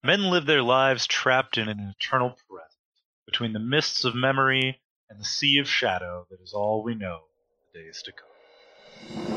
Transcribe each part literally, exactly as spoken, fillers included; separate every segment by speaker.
Speaker 1: Men live their lives trapped in an eternal present, between the mists of memory and the sea of shadow that is all we know of the days to come.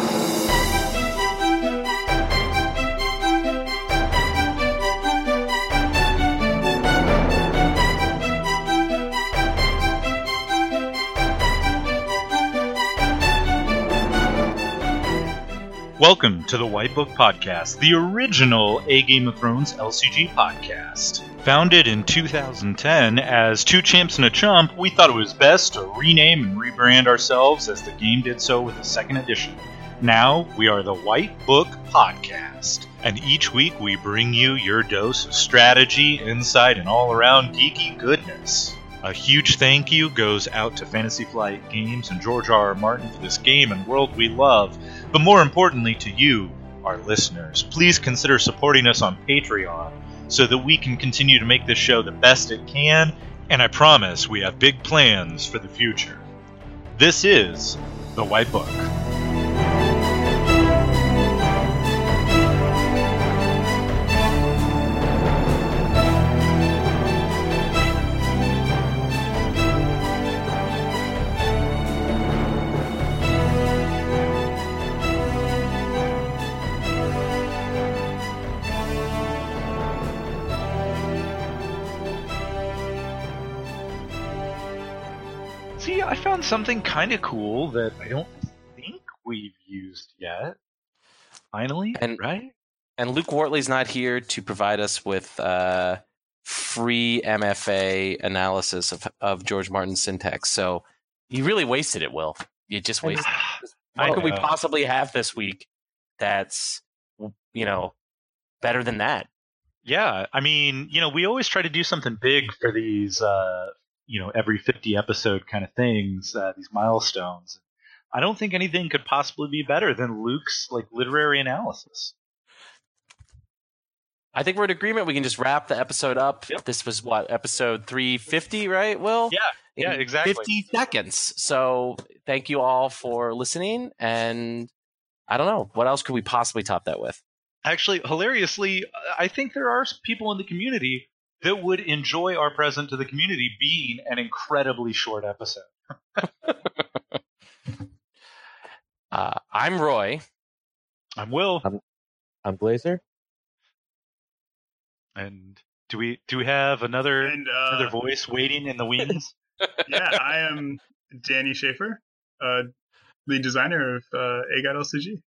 Speaker 1: Welcome to the White Book Podcast, the original A Game of Thrones L C G podcast. Founded in two thousand ten as Two Champs and a Chump, we thought it was best to rename and rebrand ourselves as the game did so with the second edition. Now, we are the White Book Podcast, and each week we bring you your dose of strategy, insight, and all-around geeky goodness. A huge thank you goes out to Fantasy Flight Games and George R. R. Martin for this game and world we love, but more importantly to you, our listeners. Please consider supporting us on Patreon so that we can continue to make this show the best it can, and I promise we have big plans for the future. This is The White Book. See, I found something kind of cool that I don't think we've used yet. Finally,
Speaker 2: and,
Speaker 1: right?
Speaker 2: And Luke Wortley's not here to provide us with uh, free M F A analysis of, of George Martin's syntax. So you really wasted it, Will. You just wasted it. What could we possibly have this week that's, you know, better than that?
Speaker 1: Yeah, I mean, you know, we always try to do something big for these, uh, you know, every fifty episode kind of things, uh, these milestones. I don't think anything could possibly be better than Luke's like literary analysis.
Speaker 2: I think we're in agreement. We can just wrap the episode up. Yep. This was what, episode three fifty, right, Will?
Speaker 1: Yeah, yeah,
Speaker 2: in
Speaker 1: exactly.
Speaker 2: fifty seconds. So thank you all for listening. And I don't know, what else could we possibly top that with?
Speaker 1: Actually, hilariously, I think there are people in the community that would enjoy our present to the community being an incredibly short episode.
Speaker 2: uh, I'm Roy.
Speaker 1: I'm Will.
Speaker 3: I'm, I'm Blazer.
Speaker 1: And do we do we have another
Speaker 4: and, uh,
Speaker 1: another voice waiting in the wings?
Speaker 4: Yeah, I am Danny Schaefer, uh, lead designer of uh, A G O T L C G.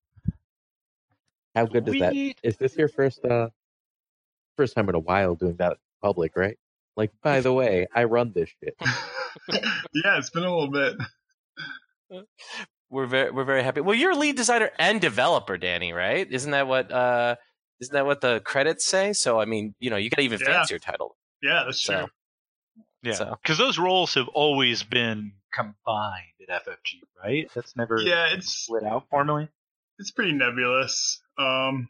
Speaker 3: How good is that? Is this your first uh, first time in a while doing that in public, right? Like, by the way, I run this shit.
Speaker 4: Yeah, it's been a little bit.
Speaker 2: We're very we're very happy. Well, you're lead designer and developer, Danny, right? Isn't that what uh, isn't that what the credits say? So I mean, you know, you got even
Speaker 4: Yeah.
Speaker 2: fancier title.
Speaker 4: Yeah, that's true.
Speaker 2: So,
Speaker 1: Yeah, because so. those roles have always been combined at F F G, right? That's never
Speaker 4: yeah, it's
Speaker 1: split out formally.
Speaker 4: It's pretty nebulous. Um,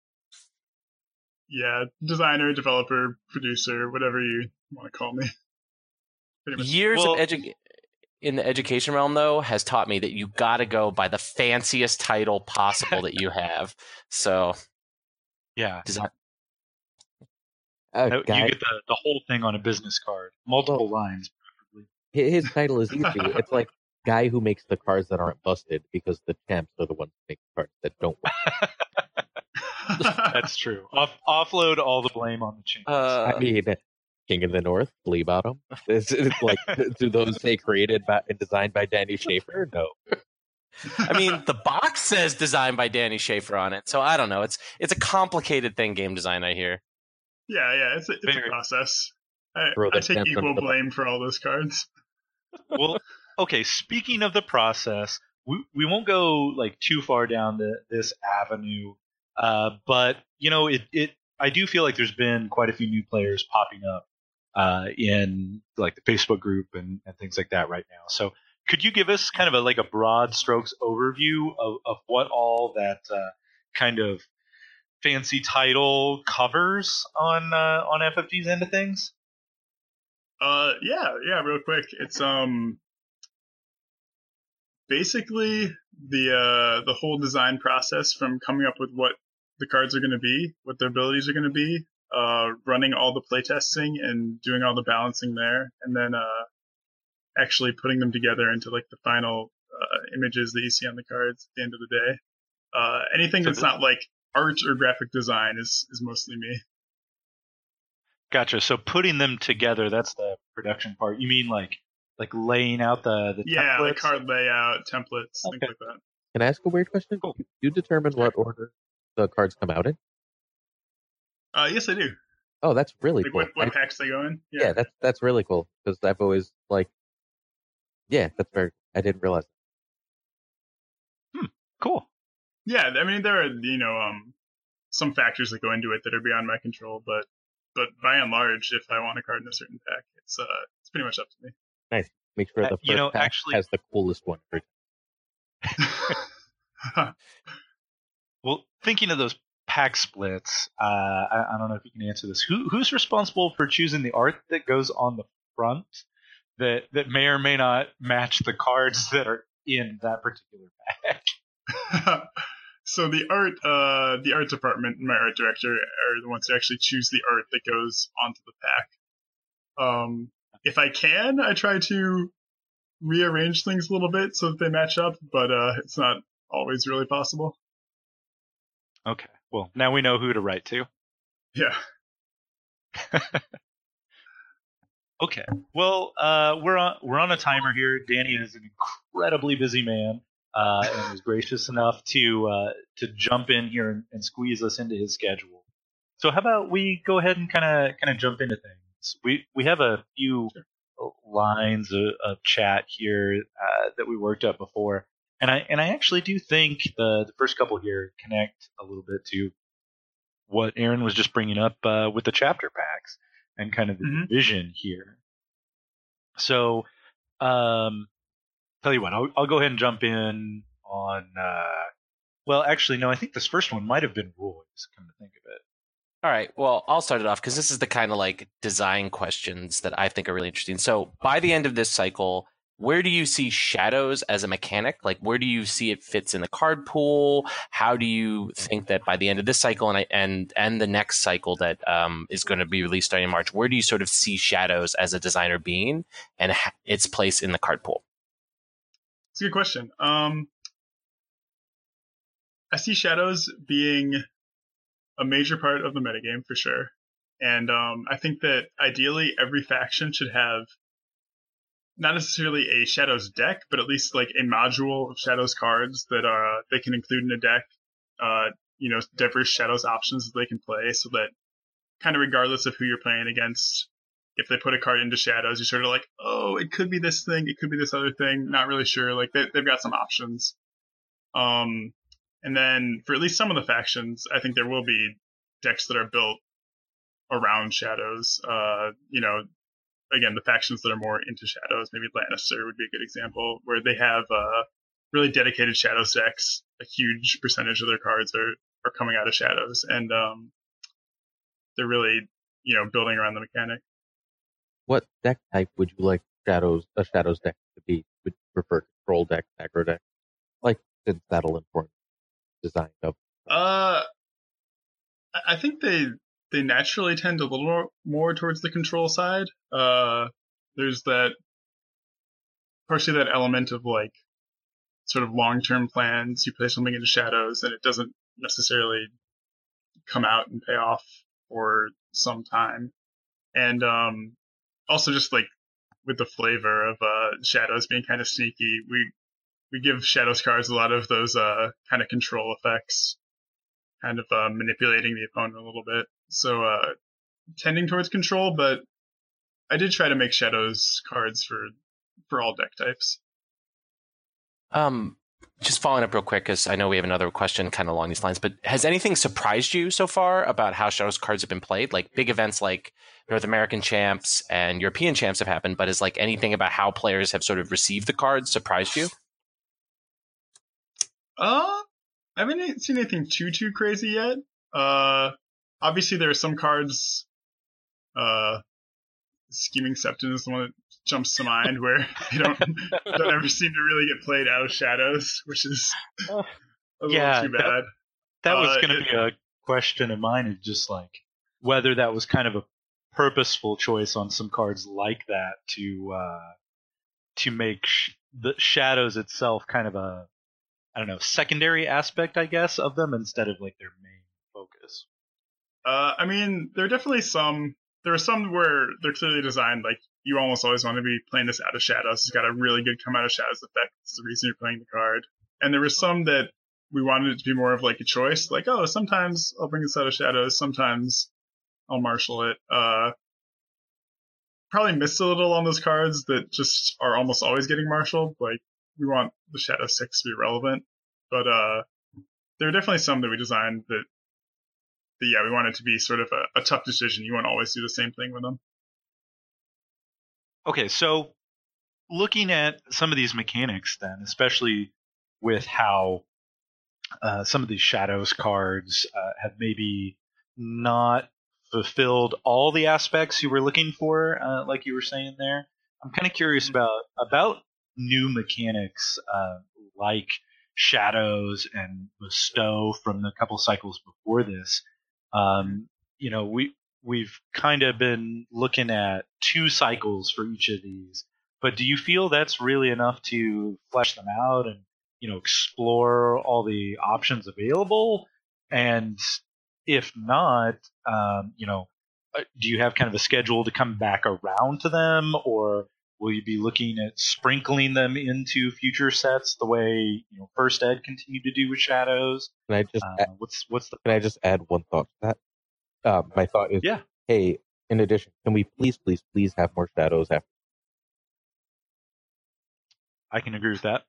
Speaker 4: yeah, designer, developer, producer, whatever you want to call me.
Speaker 2: Years
Speaker 1: well,
Speaker 2: of edu- in the education realm, though, has taught me that you got to go by the fanciest title possible that you have. So,
Speaker 1: yeah,
Speaker 2: design.
Speaker 3: Uh,
Speaker 1: you
Speaker 3: guy,
Speaker 1: get the, the whole thing on a business card, multiple well, lines. Preferably.
Speaker 3: His title is easy. It's like guy who makes the cards that aren't busted, because the champs are the ones who make the cards that don't work.
Speaker 1: That's true. Off, offload all the blame on the champs.
Speaker 3: Uh, I mean, King of the North, Flea Bottom. Is it like, do those say created by, and designed by Danny Schaefer? No.
Speaker 2: I mean, the box says designed by Danny Schaefer on it, so I don't know. It's it's a complicated thing, game design, I hear.
Speaker 4: Yeah, yeah, it's a, it's a process. I, I take equal blame for all those cards.
Speaker 1: Well, okay, speaking of the process, we we won't go like too far down the, this avenue, uh, but you know, it, it I do feel like there's been quite a few new players popping up uh, in like the Facebook group and, and things like that right now. So could you give us kind of a like a broad strokes overview of, of what all that uh, kind of fancy title covers on uh, on F F G's end of things?
Speaker 4: Uh, yeah, yeah, real quick. It's um basically the uh the whole design process from coming up with what the cards are going to be, what their abilities are going to be, uh, running all the playtesting and doing all the balancing there, and then uh, actually putting them together into like the final uh, images that you see on the cards at the end of the day. Uh, anything
Speaker 1: So
Speaker 4: that's
Speaker 1: the-
Speaker 4: not like art or graphic design is is mostly me.
Speaker 1: Gotcha. So putting them together, that's the production part. You mean like like laying out the the
Speaker 4: Yeah,
Speaker 1: templates?
Speaker 4: like card layout, templates,
Speaker 1: Okay.
Speaker 4: things like that.
Speaker 3: Can I ask a weird question?
Speaker 1: Cool.
Speaker 3: Do you determine what order the cards come out in?
Speaker 4: Uh, yes, I do.
Speaker 3: Oh, that's really
Speaker 4: Like
Speaker 3: cool.
Speaker 4: what, what
Speaker 3: I-
Speaker 4: packs they go in?
Speaker 3: yeah, that's that's really cool because I've always like, yeah, that's very. I didn't realize.
Speaker 1: Cool.
Speaker 4: Yeah, I mean there are you know um some factors that go into it that are beyond my control, but but by and large, if I want a card in a certain pack, it's uh it's pretty much up to me.
Speaker 3: Make sure
Speaker 1: Uh,
Speaker 3: the first
Speaker 1: you know,
Speaker 3: pack
Speaker 1: actually-
Speaker 3: has the coolest one. every time.
Speaker 1: Well, thinking of those pack splits, uh, I, I don't know if you can answer this. Who who's responsible for choosing the art that goes on the front that that may or may not match the cards that are in that particular pack?
Speaker 4: So the art, uh, the art department and my art director are the ones who actually choose the art that goes onto the pack. Um, if I can, I try to rearrange things a little bit so that they match up, but uh, it's not always really possible.
Speaker 1: Okay. Well, now we know who to write to.
Speaker 4: Yeah.
Speaker 1: Okay. Well, uh, we're on we're on a timer here. Danny is an incredibly busy man, uh, and was gracious enough to uh, to jump in here and, and squeeze us into his schedule. So how about we go ahead and kind of kind of jump into things? We we have a few lines of, of chat here uh, that we worked up before, and I and I actually do think the the first couple here connect a little bit to what Aaron was just bringing up uh, with the chapter packs and kind of the
Speaker 4: Mhm.
Speaker 1: division here. So, um, tell you what, I'll, I'll go ahead and jump in on. Uh, well, actually, no, I think this first one might have been Roy's. Come to think of it.
Speaker 2: All right. Well, I'll start it off because this is the kind of like design questions that I think are really interesting. So by the end of this cycle, where do you see shadows as a mechanic? Like, where do you see it fits in the card pool? How do you think that by the end of this cycle and I, and and the next cycle that um, is going to be released starting in March, where do you sort of see shadows as a designer being and ha- its place in the card pool?
Speaker 4: It's a good question. Um, I see shadows being a major part of the metagame for sure. And um, I think that ideally every faction should have not necessarily a Shadows deck, but at least like a module of Shadows cards that uh, they can include in a deck. Uh, you know, diverse Shadows options that they can play, so that kind of regardless of who you're playing against, if they put a card into Shadows, you're sort of like, oh, it could be this thing, it could be this other thing. Not really sure. Like they, they've got some options. Um, and then for at least some of the factions, I think there will be decks that are built around Shadows. Uh, you know, again, the factions that are more into Shadows, maybe Lannister would be a good example, where they have uh, really dedicated Shadows decks. A huge percentage of their cards are, are coming out of Shadows, and um, they're really, you know, building around the mechanic.
Speaker 3: What deck type would you like shadows a shadows deck to be? Would you prefer control deck, aggro deck? Like, since that'll inform design of.
Speaker 4: Uh, I- I think they they naturally tend a little more, more towards the control side. Uh, there's that partially that element of like sort of long term plans. You play something into Shadows, and it doesn't necessarily come out and pay off for some time. And um, also just like with the flavor of uh, Shadows being kind of sneaky, we we give Shadows cards a lot of those uh, kind of control effects, kind of uh, manipulating the opponent a little bit. So uh, tending towards control, but I did try to make Shadows cards for for all deck types.
Speaker 2: Um, just following up real quick, because I know we have another question kind of along these lines, but has anything surprised you so far about how Shadows cards have been played? Like big events like North American champs and European champs have happened, but is like anything about how players have sort of received the cards surprised you?
Speaker 4: Uh, I haven't seen anything too too crazy yet. Uh, obviously there are some cards. Uh, Scheming Septon is the one that jumps to mind, where they don't don't ever seem to really get played out of Shadows, which is a little
Speaker 1: Yeah,
Speaker 4: too
Speaker 1: that-
Speaker 4: bad.
Speaker 1: That was
Speaker 4: Uh,
Speaker 1: going to
Speaker 4: it-
Speaker 1: be a question of mine. Is just like, whether that was kind of a purposeful choice on some cards like that to uh, to make sh- the shadows itself kind of a, I don't know, secondary aspect, I guess, of them instead of like their main focus.
Speaker 4: Uh, I mean, there are definitely some. There are some where they're clearly designed like you almost always want to be playing this out of shadows. It's got a really good come out of shadows effect. It's the reason you're playing the card. And there were some that we wanted it to be more of like a choice. Like, oh, sometimes I'll bring this out of shadows. Sometimes I'll marshal it. Uh, probably missed a little on those cards that just are almost always getting marshaled. Like, we want the Shadow six to be relevant. But uh, there are definitely some that we designed that, that yeah, we want it to be sort of a, a tough decision. You won't always do the same thing with them.
Speaker 1: Okay, so looking at some of these mechanics then, especially with how uh, some of these Shadows cards uh, have maybe not fulfilled all the aspects you were looking for, uh, like you were saying there, I'm kind of curious about about new mechanics uh, like Shadows and Bestow from the couple cycles before this. Um, you know, we we've kind of been looking at two cycles for each of these, but do you feel that's really enough to flesh them out and, you know, explore all the options available? And if not, um, you know, uh, do you have kind of a schedule to come back around to them, or will you be looking at sprinkling them into future sets the way, you know, First Ed continued to do with Shadows?
Speaker 3: Can I just
Speaker 1: Uh,
Speaker 3: add,
Speaker 1: what's what's the
Speaker 3: can I just add one thought to that? Uh, my thought is,
Speaker 1: yeah?
Speaker 3: hey, in addition, can we please, please, please have more shadows after?
Speaker 1: I can agree with that.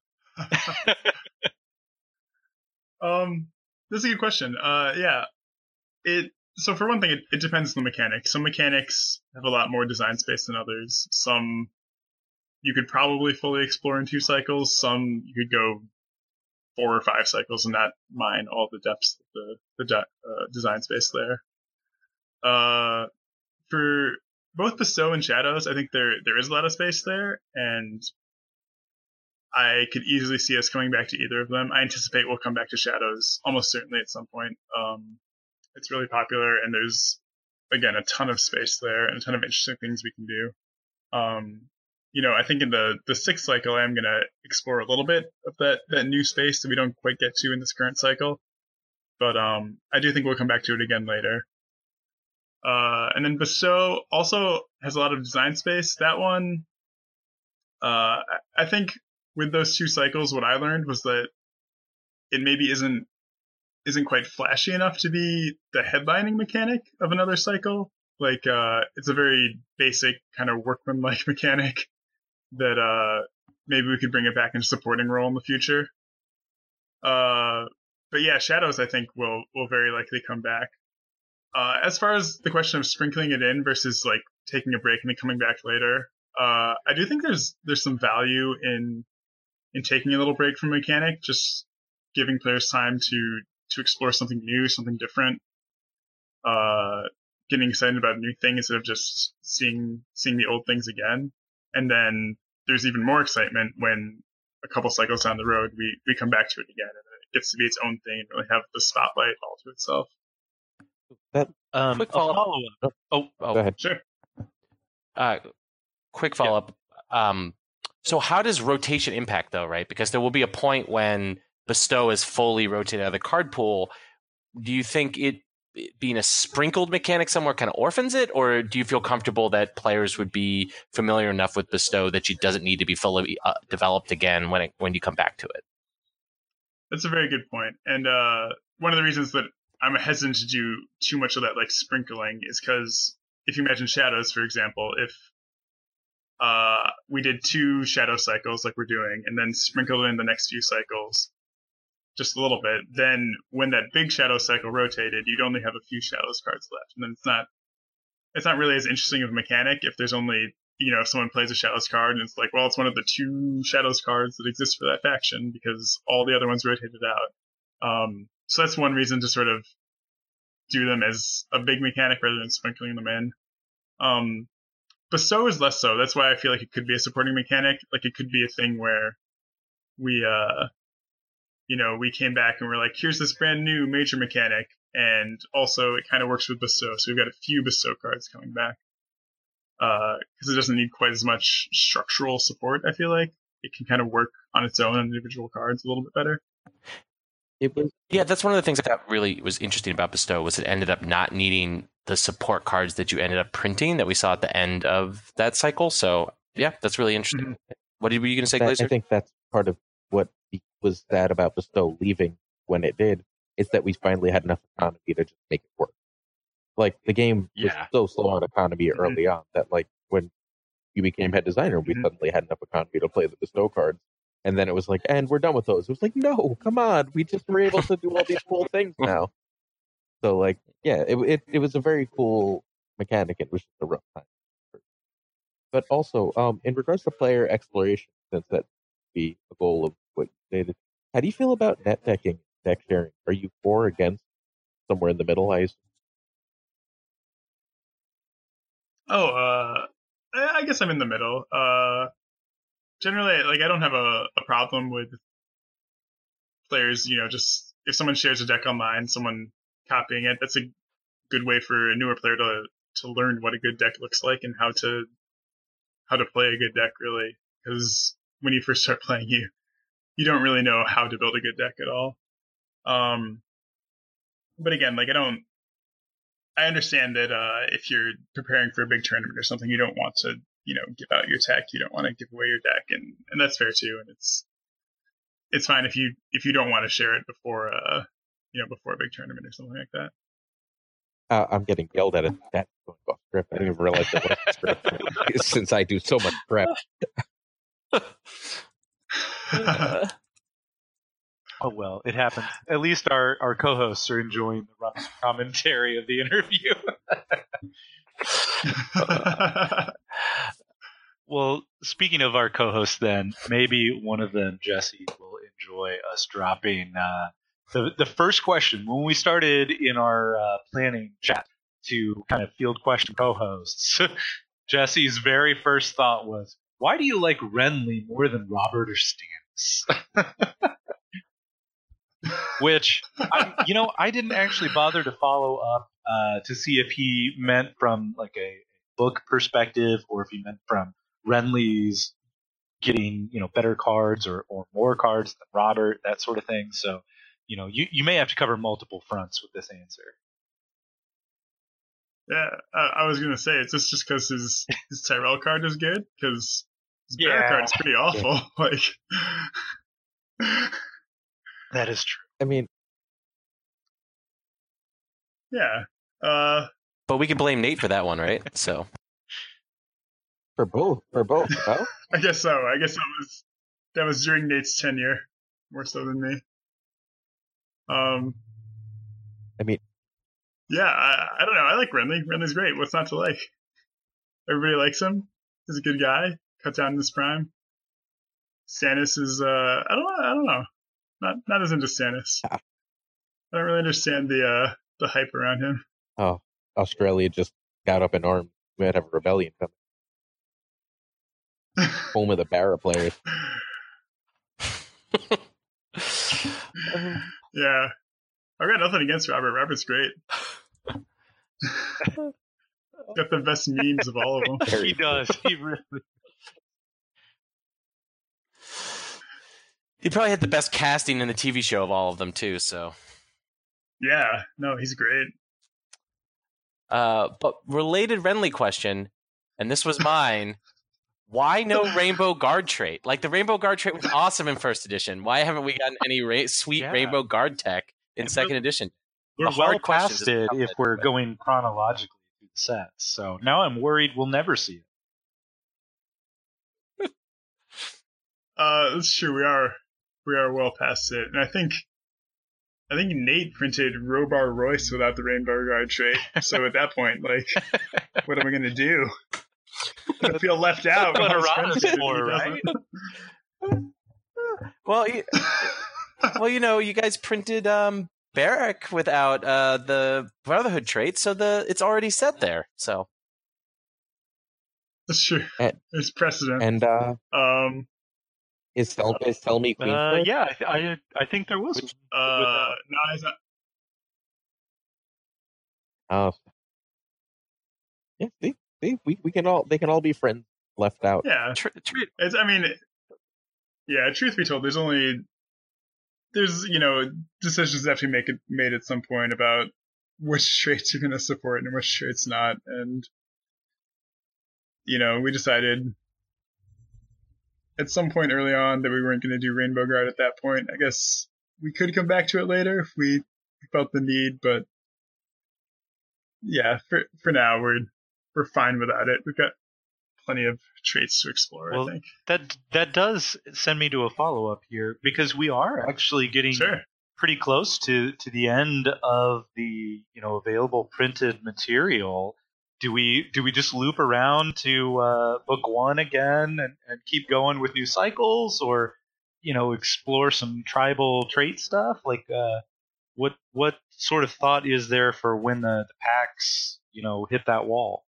Speaker 4: um, this is a good question. Uh, yeah, it. So for one thing, it, it depends on the mechanics. Some mechanics have a lot more design space than others. Some you could probably fully explore in two cycles. Some you could go four or five cycles and not mine all the depths of the the de- uh, design space there. Uh, for both Bestow and Shadows, I think there there is a lot of space there, and I could easily see us coming back to either of them. I anticipate we'll come back to Shadows almost certainly at some point. Um, it's really popular, and there's, again, a ton of space there and a ton of interesting things we can do. Um, you know, I think in the, the sixth cycle, I am going to explore a little bit of that, that new space that we don't quite get to in this current cycle. But um, I do think we'll come back to it again later. Uh, and then Bestow also has a lot of design space. That one, uh, I think with those two cycles, what I learned was that it maybe isn't isn't quite flashy enough to be the headlining mechanic of another cycle. Like, uh, it's a very basic kind of workman-like mechanic that uh, maybe we could bring it back in a supporting role in the future. Uh, but yeah, Shadows, I think, will will very likely come back. Uh, as far as the question of sprinkling it in versus like taking a break and then coming back later, uh, I do think there's there's some value in in taking a little break from mechanic, just giving players time to to explore something new, something different, uh, getting excited about a new thing instead of just seeing seeing the old things again. And then there's even more excitement when a couple cycles down the road we, we come back to it again and it gets to be its own thing and really have the spotlight all to itself.
Speaker 3: That
Speaker 1: Um,
Speaker 2: Quick
Speaker 1: a
Speaker 2: follow-up.
Speaker 1: follow-up. Oh,
Speaker 2: Oh,
Speaker 3: Go ahead.
Speaker 4: Sure.
Speaker 2: Uh, quick follow up. Um, so how does rotation impact though, right? Because there will be a point when Bestow is fully rotated out of the card pool. Do you think it, it being a sprinkled mechanic somewhere kind of orphans it, or do you feel comfortable that players would be familiar enough with Bestow that she doesn't need to be fully uh, developed again when it, when you come back to it?
Speaker 4: That's a very good point. And uh, one of the reasons that I'm hesitant to do too much of that like sprinkling is because if you imagine Shadows, for example, if uh, we did two Shadow cycles like we're doing and then sprinkled in the next few cycles just a little bit, then when that big Shadow cycle rotated, you'd only have a few Shadows cards left. And then it's not it's not really as interesting of a mechanic if there's only, you know, if someone plays a Shadows card and it's like, well, it's one of the two Shadows cards that exist for that faction because all the other ones rotated out. Um, so that's one reason to sort of do them as a big mechanic rather than sprinkling them in. Um, Bestow is less so. That's why I feel like it could be a supporting mechanic. Like it could be a thing where we, uh, you know, we came back and we're like, here's this brand new major mechanic. And also it kind of works with bestow. So we've got a few bestow cards coming back. Uh, cause it doesn't need quite as much structural support. I feel like it can kind of work on its own on individual cards a little bit better.
Speaker 3: It was
Speaker 2: Yeah, that's one of the things that really was interesting about Bestow was it ended up not needing the support cards that you ended up printing that we saw at the end of that cycle. So yeah, that's really interesting.
Speaker 4: Mm-hmm.
Speaker 2: What were you going to say,
Speaker 3: that,
Speaker 2: Glazer?
Speaker 3: I think that's part of what was sad about Bestow leaving when it did, is that we finally had enough economy to just make it work. Like, the game
Speaker 1: Yeah.
Speaker 3: was so slow on economy
Speaker 4: Mm-hmm.
Speaker 3: early on that, like, when you became head designer, we
Speaker 4: Mhm.
Speaker 3: suddenly had enough economy to play the Bestow cards. And then it was like, and we're done with those. It was like, no, come on. We just were able to do all these cool things now. So, like, yeah, it, it it was a very cool mechanic. It was just a rough time. But also, um, in regards to player exploration, since that would be the goal of what you stated, how do you feel about net decking, deck sharing? Are you for or against? Somewhere in the middle, I assume?
Speaker 4: Oh, uh, I I guess I'm in the middle. Uh, generally, like, I don't have a, a problem with players, you know, just if someone shares a deck online, someone copying it. That's a good way for a newer player to to learn what a good deck looks like and how to how to play a good deck, really. Because when you first start playing, you you don't really know how to build a good deck at all. Um, but again, like I don't. I understand that uh, if you're preparing for a big tournament or something, you don't want to, you know, give out your tech. You don't want to give away your deck, and, and that's fair too. And it's it's fine if you if you don't want to share it before, uh, you know, before a big tournament or something like that.
Speaker 3: Uh, I'm getting yelled at it. That's going off script. I didn't even realize it was script since I do so much prep.
Speaker 2: Uh,
Speaker 1: Oh well, it happens. At least our, our co-hosts are enjoying the rough commentary of the interview. Well, speaking of our co-hosts, then maybe one of them, Jesse, will enjoy us dropping uh, the the first question when we started in our uh, planning chat to kind of field question co-hosts. Jesse's very first thought was, "Why do you like Renly more than Robert or Stannis?" Which, I, you know, I didn't actually bother to follow up uh, to see if he meant from like a book perspective or if he meant from Renly's getting, you know, better cards or, or more cards than Robert, that sort of thing. So, you know, you, you may have to cover multiple fronts with this answer.
Speaker 4: Yeah, I, I was gonna say, is this just because his his Tyrell card is good? Because his Bear
Speaker 1: Yeah.
Speaker 4: card is pretty awful. Like,
Speaker 1: That is true.
Speaker 3: I mean,
Speaker 4: yeah. Uh,
Speaker 2: but we can blame Nate for that one, right? So
Speaker 3: for both, for both, no?
Speaker 4: I guess so. I guess that was that was during Nate's tenure, more so than me. Um,
Speaker 3: I mean,
Speaker 4: yeah, I, I don't know. I like Renly. Renly's great. What's not to like? Everybody likes him. He's a good guy. Cut down in his prime. Stannis is uh, I don't know. I don't know. Not not as into Stannis.
Speaker 3: Ah.
Speaker 4: I don't really understand the uh the hype around him.
Speaker 3: oh, Australia just got up in arms. We might have a rebellion coming. Home of the Barra players.
Speaker 4: Yeah, I've got nothing against Robert. Robert's great. Got the best memes of all of them.
Speaker 1: He does. He really.
Speaker 2: he probably had the best casting in the T V show of all of them too. So,
Speaker 4: Yeah, no, he's great.
Speaker 2: uh, but related Renly question, and this was mine. Why no Rainbow Guard trait? Like the Rainbow Guard trait was awesome in first edition. Why haven't we gotten any ra- sweet
Speaker 1: Yeah.
Speaker 2: Rainbow Guard tech in
Speaker 1: And
Speaker 2: second
Speaker 1: we're-
Speaker 2: edition?
Speaker 1: We're
Speaker 2: A hard
Speaker 1: well
Speaker 2: question
Speaker 1: past
Speaker 2: just to
Speaker 1: it
Speaker 2: come
Speaker 1: if
Speaker 2: at,
Speaker 1: we're
Speaker 2: but-
Speaker 1: going chronologically through the sets. So now I'm worried we'll never see it.
Speaker 4: Uh, that's true. We are we are well past it, and I think I think Nate printed Robar Royce without the Rainbow Guard trait. So at that point, like, what am I going to do? I feel left out.
Speaker 1: What
Speaker 4: when his
Speaker 1: Arana's
Speaker 4: friends did it,
Speaker 1: for,
Speaker 4: he
Speaker 1: right?
Speaker 4: doesn't.
Speaker 2: Well, you, well, you know, you guys printed um, Barrack without uh, the Brotherhood trait, so the it's already set there. So
Speaker 4: That's true.
Speaker 3: And-
Speaker 4: There's precedent.
Speaker 3: And uh,
Speaker 4: Um,
Speaker 3: Is tell is tell me Queen?
Speaker 1: Uh, yeah, I, th- I I think there was.
Speaker 2: Which-
Speaker 4: Uh, no, it's not.
Speaker 3: Oh, yeah. See, see, we we can all they can all be friends left out.
Speaker 4: Yeah,
Speaker 2: Tr- tr-
Speaker 4: it's. I mean, yeah. Truth be told, there's only there's you know decisions that have to be make it, made at some point about which traits you're going to support and which traits not, and you know we decided at some point early on that we weren't going to do Rainbow Guard at that point. I guess we could come back to it later if we felt the need, but yeah, for for now we're we're fine without it. We've got plenty of traits to explore.
Speaker 1: Well,
Speaker 4: I think
Speaker 1: that that does send me to a follow up here because we are actually getting
Speaker 4: sure.
Speaker 1: pretty close to, to the end of the you know available printed material. Do we do we just loop around to uh, book one again and, and keep going with new cycles, or you know explore some tribal trait stuff? Like uh, what what sort of thought is there for when the, the packs you know hit that wall?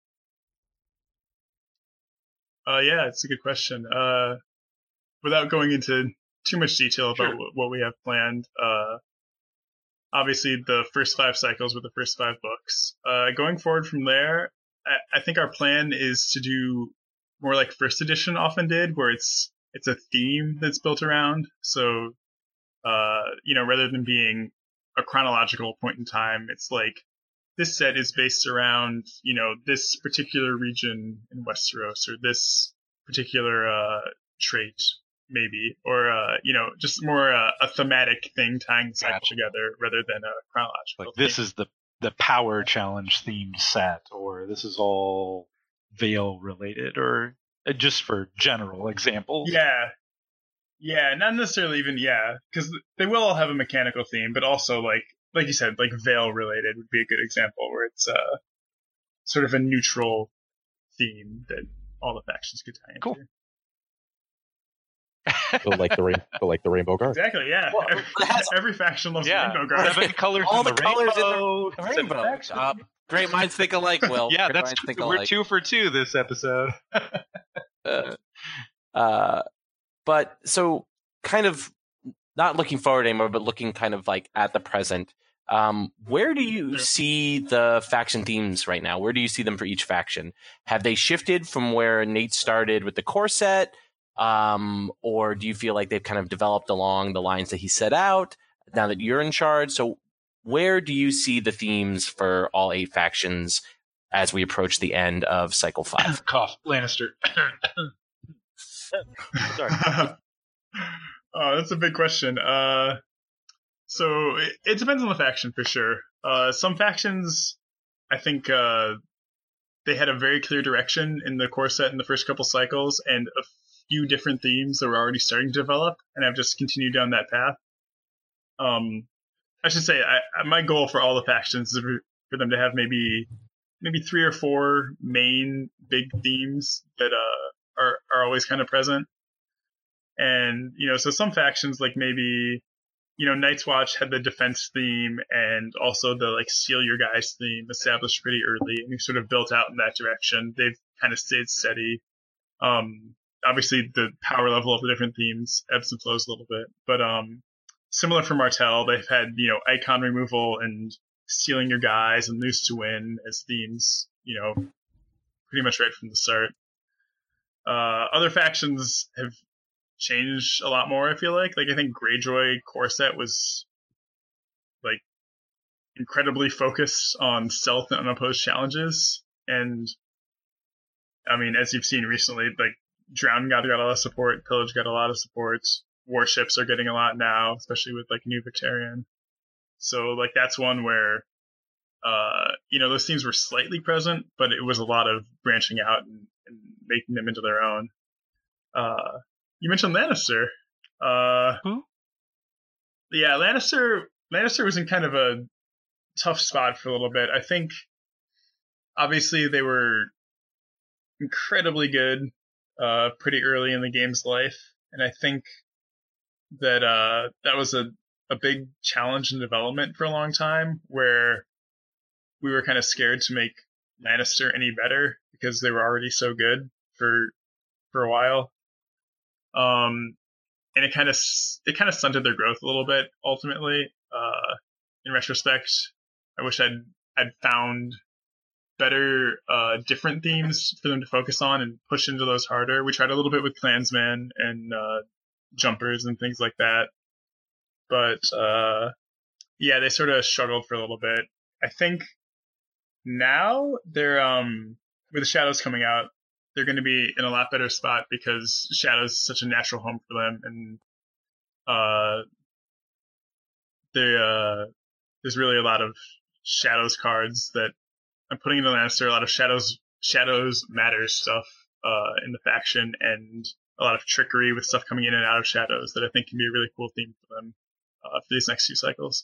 Speaker 4: Uh, yeah, it's a good question. Uh, without going into too much detail about
Speaker 1: Sure.
Speaker 4: what, what we have planned, uh, obviously the first five cycles were the first five books. Uh, going forward from there, I, I think our plan is to do more like first edition often did, where it's it's a theme that's built around. So, uh, you know, rather than being a chronological point in time, it's like this set is based around, you know, this particular region in Westeros or this particular uh, trait, maybe, or uh, you know, just more uh, a thematic thing tying the cycle
Speaker 1: Gotcha.
Speaker 4: together rather than a chronological.
Speaker 1: Like this
Speaker 4: theme.
Speaker 1: is the the power challenge themed set, or this is all Veil related, or uh, just for general examples.
Speaker 4: Yeah, yeah, not necessarily even yeah, because they will all have a mechanical theme, but also like like you said, like Veil related would be a good example where it's uh sort of a neutral theme that all the factions could tie into.
Speaker 1: Cool.
Speaker 3: So like the rain, so like the Rainbow Guard.
Speaker 4: Exactly, yeah.
Speaker 2: Well,
Speaker 4: every,
Speaker 2: it has-
Speaker 4: every faction loves
Speaker 1: Yeah,
Speaker 4: Rainbow Guard.
Speaker 1: seven colors
Speaker 2: All
Speaker 1: in
Speaker 2: the
Speaker 1: the
Speaker 2: colors in the
Speaker 1: rainbow. seven
Speaker 2: rainbow.
Speaker 1: factions.
Speaker 2: Uh, great minds think alike, Will.
Speaker 1: Yeah,
Speaker 2: Great
Speaker 1: that's
Speaker 2: minds think
Speaker 1: we're
Speaker 2: alike.
Speaker 1: two for two this episode.
Speaker 2: Uh, uh, but so kind of not looking forward anymore, but looking kind of like at the present. Um, where do you
Speaker 4: Sure.
Speaker 2: see the faction themes right now? Where do you see them for each faction? Have they shifted from where Nate started with the core set? Um, or do you feel like they've kind of developed along the lines that he set out now that you're in charge? So where do you see the themes for all eight factions as we approach the end of cycle five?
Speaker 1: Cough, Lannister. Sorry.
Speaker 4: Oh, that's a big question. Uh, so it, it depends on the faction for sure. Uh, some factions, I think, uh, they had a very clear direction in the core set in the first couple cycles, and a few different themes that were already starting to develop, and have just continued down that path. Um, I should say, I, my goal for all the factions is for them to have maybe maybe three or four main big themes that uh, are are always kind of present. And you know, so some factions like maybe you know Night's Watch had the defense theme and also the like steal your guys theme established pretty early, and we sort of built out in that direction. They've kind of stayed steady. Um, obviously, the power level of the different themes ebbs and flows a little bit, but um, similar for Martell, they've had you know icon removal and stealing your guys and lose to win as themes, you know, pretty much right from the start. Uh, other factions have changed a lot more, I feel like. Like, I think Greyjoy core set was, like, incredibly focused on stealth and unopposed challenges. And, I mean, as you've seen recently, like, Drown got, got a lot of support, Pillage got a lot of support, Warships are getting a lot now, especially with, like, New Victarion. So, like, that's one where, uh, you know, those themes were slightly present, but it was a lot of branching out and, and making them into their own. Uh, you mentioned Lannister. Uh,
Speaker 1: Who?
Speaker 4: Yeah, Lannister. Lannister was in kind of a tough spot for a little bit. I think, obviously, they were incredibly good uh, pretty early in the game's life, and I think that uh, that was a, a big challenge in development for a long time, where we were kind of scared to make Lannister any better because they were already so good for for a while. Um, and it kind of it kind of stunted their growth a little bit. Ultimately, uh, in retrospect, I wish I'd I'd found better, uh, different themes for them to focus on and push into those harder. We tried a little bit with Klansmen and uh, Jumpers and things like that, but uh, yeah, they sort of struggled for a little bit. I think now they're um, with the Shadows coming out, they're going to be in a lot better spot because Shadows is such a natural home for them, and uh, they uh, there's really a lot of Shadows cards that I'm putting into Lannister, a lot of Shadows Shadows Matters stuff uh, in the faction, and a lot of trickery with stuff coming in and out of Shadows that I think can be a really cool theme for them uh, for these next few cycles.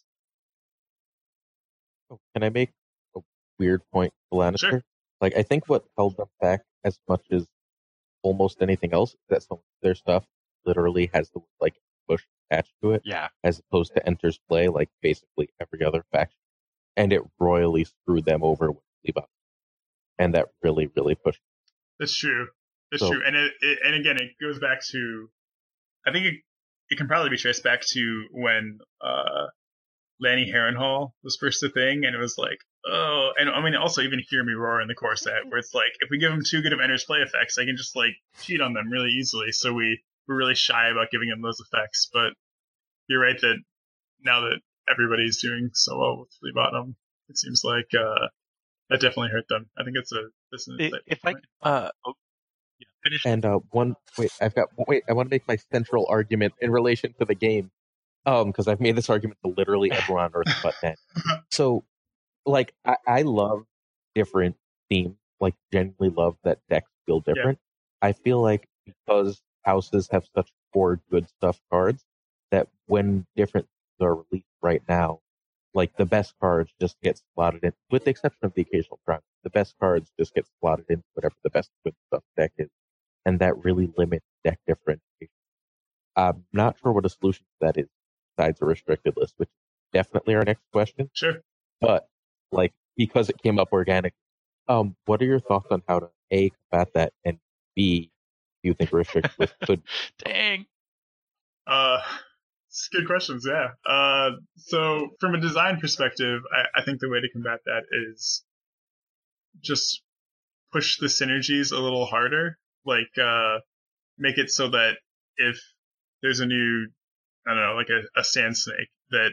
Speaker 3: Oh, can I make a weird point for Lannister?
Speaker 4: Sure.
Speaker 3: Like, I think what held them back as much as almost anything else is that some of their stuff literally has the like push attached to it,
Speaker 1: Yeah.
Speaker 3: as opposed to Enters Play, like basically every other faction, and it royally screwed them over with Leave Up, and that really, really pushed.
Speaker 4: That's true. That's
Speaker 3: So-
Speaker 4: true. And it, it, and again, it goes back to, I think it, it can probably be traced back to when uh, Lanny Harrenhal was first a thing, and it was like, oh, and I mean, also even Hear Me Roar in the core set, where it's like, if we give them too good of Enters Play effects, they can just like cheat on them really easily. So we we're really shy about giving them those effects. But you're right that now that everybody's doing so well with Flea Bottom, it seems like uh, that definitely hurt them. I think it's a this is an
Speaker 1: I-
Speaker 4: insightful
Speaker 1: If I
Speaker 4: point.
Speaker 1: could
Speaker 2: Uh,
Speaker 1: yeah, finish.
Speaker 3: And uh, one wait, I've got wait. I want to make my central argument in relation to the game, um, because I've made this argument to literally everyone on Earth but Ben. So, like, I, I love different themes. Like, genuinely love that decks feel different. I feel like because houses have such core good stuff cards, that when different things are released right now, like the best cards just get slotted in, with the exception of the occasional prime. The best cards just get slotted in whatever the best good stuff deck is, and that really limits deck differentiation. I'm not sure what a solution to that is besides a restricted list, which is definitely our next question.
Speaker 4: Sure.
Speaker 3: But like, because it came up organic, um, what are your thoughts on how to A, combat that, and B, do you think a restricted list could?
Speaker 1: Dang.
Speaker 4: Uh, it's good questions, yeah. Uh, so from a design perspective, I, I think the way to combat that is just push the synergies a little harder. Like, uh, make it so that if there's a new, I don't know, like a, a Sand Snake, that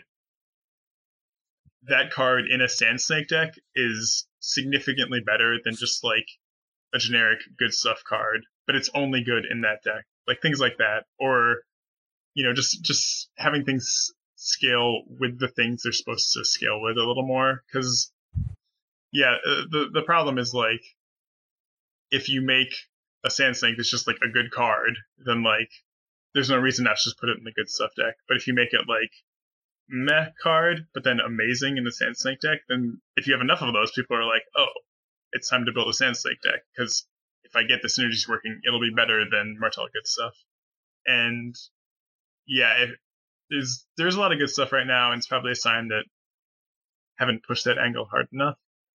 Speaker 4: that card in a Sand Snake deck is significantly better than just like a generic good stuff card, but it's only good in that deck. Like things like that. Or, you know, just, just having things scale with the things they're supposed to scale with a little more. Cause yeah, uh, the, the problem is like, if you make a Sand Snake that's just like a good card, then like, there's no reason not to just put it in the good stuff deck. But if you make it like meh card, but then amazing in the Sand Snake deck, then if you have enough of those, people are like, oh, it's time to build a Sand Snake deck, because if I get the synergies working, it'll be better than Martell good stuff. And yeah, it, there's there's a lot of good stuff right now, and it's probably a sign that haven't pushed that angle hard enough.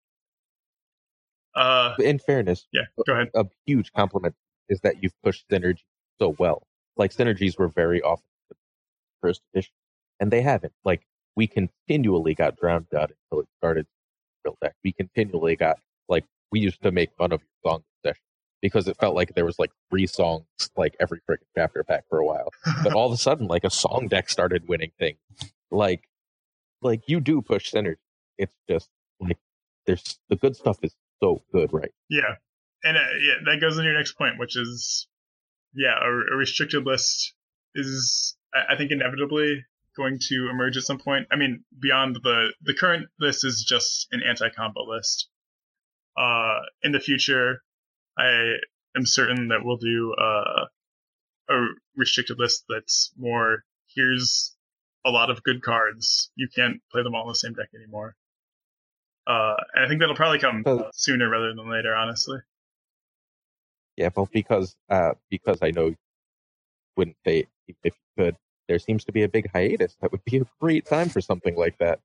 Speaker 4: Uh,
Speaker 3: In fairness,
Speaker 4: yeah, go ahead.
Speaker 3: a huge compliment is that you've pushed synergy so well. Like, synergies were very often the first edition, and they haven't. Like, we continually got drowned out until it started real deck. We continually got, like, we used to make fun of your song session because it felt like there was like three songs like every freaking chapter pack for a while. But all of a sudden, like, a song deck started winning things. Like, like you do push synergy. It's just like there's the good stuff is so good, right?
Speaker 4: Yeah, and uh, yeah, that goes into your next point, which is yeah, a, a restricted list is I, I think inevitably going to emerge at some point. I mean, beyond the the current list is just an anti-combo list. Uh, in the future, I am certain that we'll do uh, a restricted list that's more, here's a lot of good cards. You can't play them all in the same deck anymore. Uh, and I think that'll probably come
Speaker 3: So-
Speaker 4: sooner rather than later, honestly.
Speaker 3: Yeah, well, because uh, because I know you wouldn't say even if you could. There seems to be a big hiatus. That would be a great time for something like that.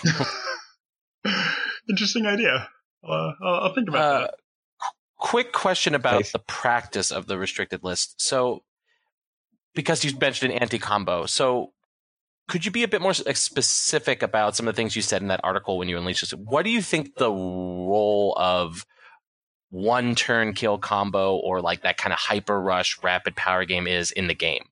Speaker 4: Interesting idea. Uh, I'll, I'll think about
Speaker 2: Uh,
Speaker 4: that.
Speaker 2: quick question about
Speaker 3: Nice.
Speaker 2: the practice of the restricted list. So because you mentioned an anti-combo. So could you be a bit more specific about some of the things you said in that article when you unleashed this? What do you think the role of one turn kill combo or like that kind of hyper rush rapid power game is in the game?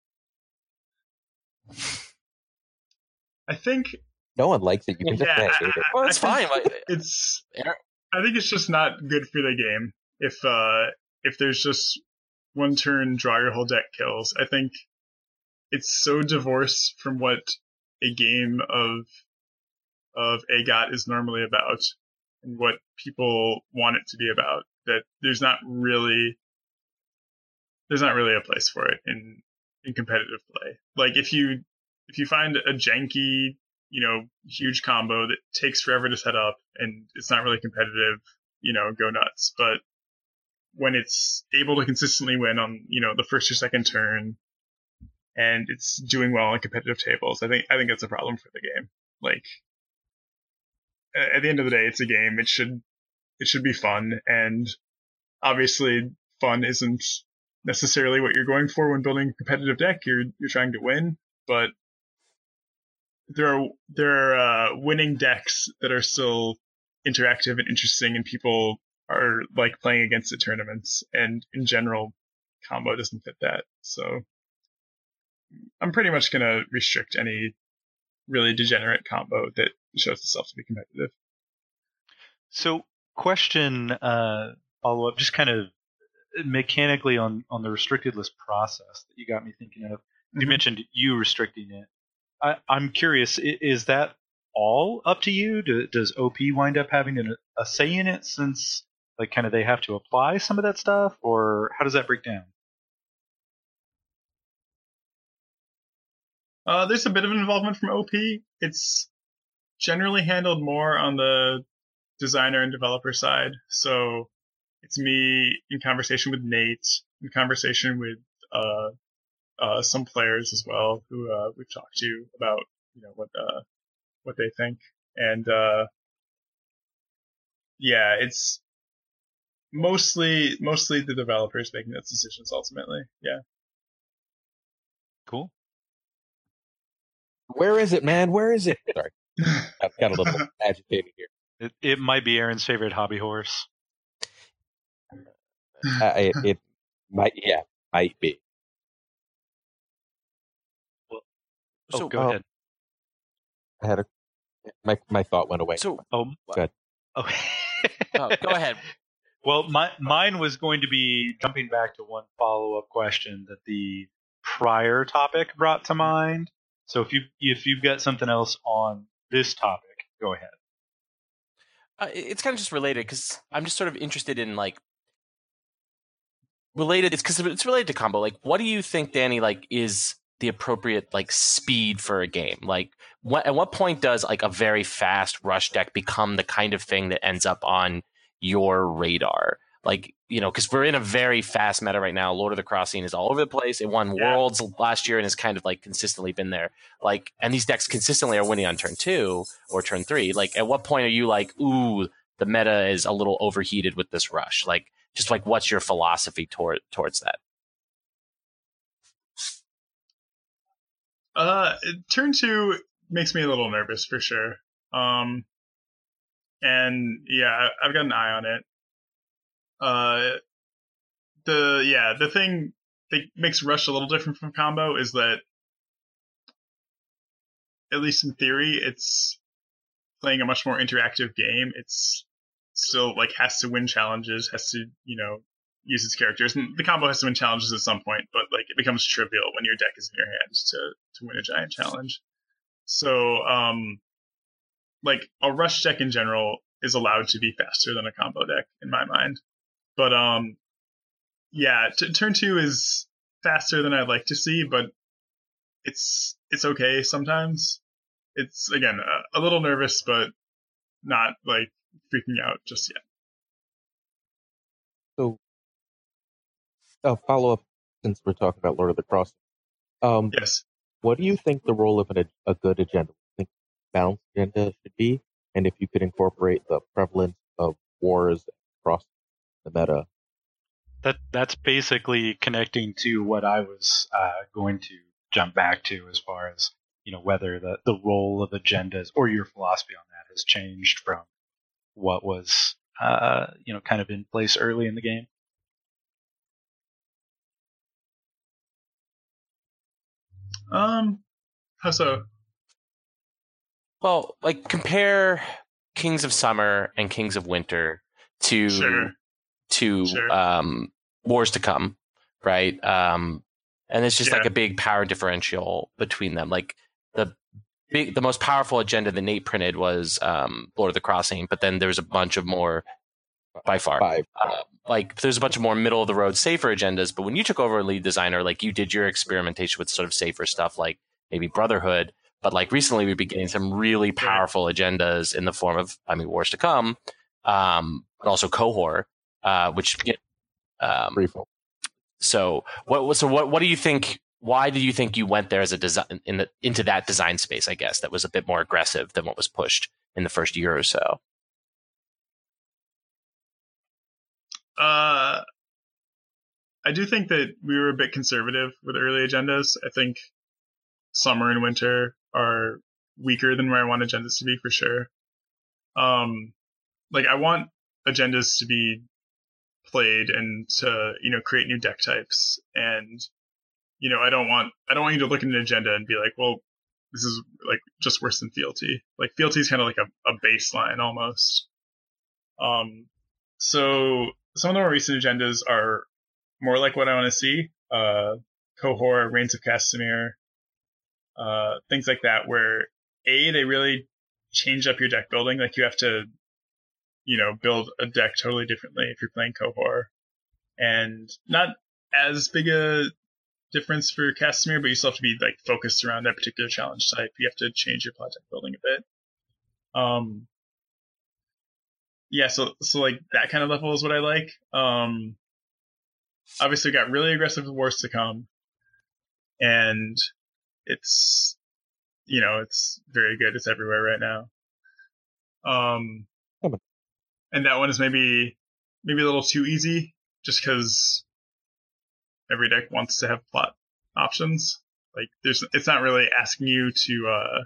Speaker 4: I think
Speaker 3: no one likes it. You can just
Speaker 4: yeah,
Speaker 3: say
Speaker 4: I,
Speaker 3: hate it.
Speaker 2: Well, it's fine.
Speaker 4: It's I think it's just not good for the game if uh, if there's just one turn draw your whole deck kills. I think it's so divorced from what a game of of A G O T is normally about and what people want it to be about that there's not really there's not really a place for it in in competitive play. Like if you if you find a janky, you know, huge combo that takes forever to set up and it's not really competitive, you know, go nuts. But when it's able to consistently win on, you know, the first or second turn and it's doing well on competitive tables, I think I think that's a problem for the game. Like at the end of the day, it's a game. It should it should be fun, and obviously fun isn't necessarily what you're going for when building a competitive deck. You're you're trying to win, but there are there are uh, winning decks that are still interactive and interesting, and people are like playing against at tournaments. And in general, combo doesn't fit that. So I'm pretty much gonna restrict any really degenerate combo that shows itself to be competitive.
Speaker 1: So, question uh, follow up, just kind of mechanically on on the restricted list process that you got me thinking of. You
Speaker 4: Mm-hmm.
Speaker 1: mentioned you restricting it. I, I'm curious, is that all up to you? Do, does O P wind up having an, a say in it since, like, kind of they have to apply some of that stuff, or how does that break down?
Speaker 4: Uh, there's a bit of an involvement from O P. It's generally handled more on the designer and developer side. So it's me in conversation with Nate, in conversation with uh, uh, some players as well who uh, we've talked to about, you know, what uh, what they think. And uh, yeah, it's mostly mostly the developers making those decisions ultimately. Yeah.
Speaker 1: Cool.
Speaker 3: Where is it, man? Where is it? Sorry, I've got a little agitated here.
Speaker 1: It, it might be Aaron's favorite hobby horse.
Speaker 3: Uh, it, it might, yeah, might be.
Speaker 1: Oh,
Speaker 2: So-
Speaker 1: go
Speaker 3: Oh.
Speaker 1: ahead.
Speaker 3: I had a my my thought went away.
Speaker 2: So
Speaker 1: Oh,
Speaker 3: Go ahead.
Speaker 1: oh.
Speaker 2: oh, go ahead.
Speaker 1: Well, my, mine was going to be jumping back to one follow-up question that the prior topic brought to mind. So if you if you've got something else on this topic, go ahead.
Speaker 2: Uh, it's kind of just related because I'm just sort of interested in like related. It's because it's related to combo. Like, what do you think, Danny? Like, is the appropriate like speed for a game? Like, what at what point does like a very fast rush deck become the kind of thing that ends up on your radar? Like, you know, because we're in a very fast meta right now. Lord of the Crossing is all over the place. It won
Speaker 4: Yeah.
Speaker 2: Worlds last year and has kind of like consistently been there. Like, and these decks consistently are winning on turn two or turn three. Like, at what point are you like, ooh, the meta is a little overheated with this rush? Like, just like, what's your philosophy toward towards that?
Speaker 4: Uh, turn two makes me a little nervous for sure. Um, and yeah, I- I've got an eye on it. Uh, the yeah, the thing that makes Rush a little different from combo is that, at least in theory, it's playing a much more interactive game. It's still like has to win challenges, has to, you know, use its characters, and the combo has to win challenges at some point. But like, it becomes trivial when your deck is in your hands to to win a giant challenge. So, um, like a Rush deck in general is allowed to be faster than a combo deck in my mind. But um, yeah, t- turn two is faster than I'd like to see, but it's it's okay sometimes. It's again a, a little nervous, but not like freaking out just yet.
Speaker 3: So, a follow up since we're talking about Lord of the Crossing. Um,
Speaker 4: Yes.
Speaker 3: What do you think the role of an, a good agenda? What do you think balanced agenda should be? And if you could incorporate the prevalence of wars across the meta
Speaker 1: that that's basically connecting to what I was uh, going to jump back to as far as you know whether the, the role of agendas or your philosophy on that has changed from what was uh, you know kind of in place early in the game.
Speaker 4: Um, how so?
Speaker 2: Well, like compare Kings of Summer and Kings of Winter to
Speaker 4: Sure.
Speaker 2: to
Speaker 4: Sure.
Speaker 2: um, Wars to Come, right? Um, and it's just
Speaker 4: Yeah.
Speaker 2: like a big power differential between them. Like the big, the most powerful agenda that Nate printed was um, Lord of the Crossing, but then there's a bunch of more by far.
Speaker 3: Five.
Speaker 2: Uh, like there's a bunch of more middle of the road, safer agendas. But when you took over a lead designer, like you did your experimentation with sort of safer stuff, like maybe Brotherhood. But like recently, we've been getting some really powerful agendas in the form of, I mean, Wars to Come, um, but also Cohort, uh, which um,
Speaker 3: Freeform.
Speaker 2: so what? So what? What do you think? Why do you think you went there as a design in the into that design space? I guess that was a bit more aggressive than what was pushed in the first year or so.
Speaker 4: Uh, I do think that we were a bit conservative with early agendas. I think Summer and Winter are weaker than where I want agendas to be for sure. Um, like I want agendas to be played and to, you know, create new deck types. And, you know, I don't want, I don't want you to look at an agenda and be like, well, this is like just worse than Fealty. Like Fealty is kind of like a, a baseline almost. Um, so some of the more recent agendas are more like what I want to see. Uh, Cohort, Reigns of Castamere, uh, things like that, where A, they really change up your deck building. Like you have to, you know, build a deck totally differently if you're playing Cohort. And not as big a difference for Castamere, but you still have to be like focused around that particular challenge type. You have to change your plot deck building a bit. Um, yeah, so so like that kind of level is what I like. Um, obviously, we got really aggressive with Wars to Come, and it's you know it's very good. It's everywhere right now. Um, and that one is maybe maybe a little too easy, just because every deck wants to have plot options. Like there's, it's not really asking you to uh,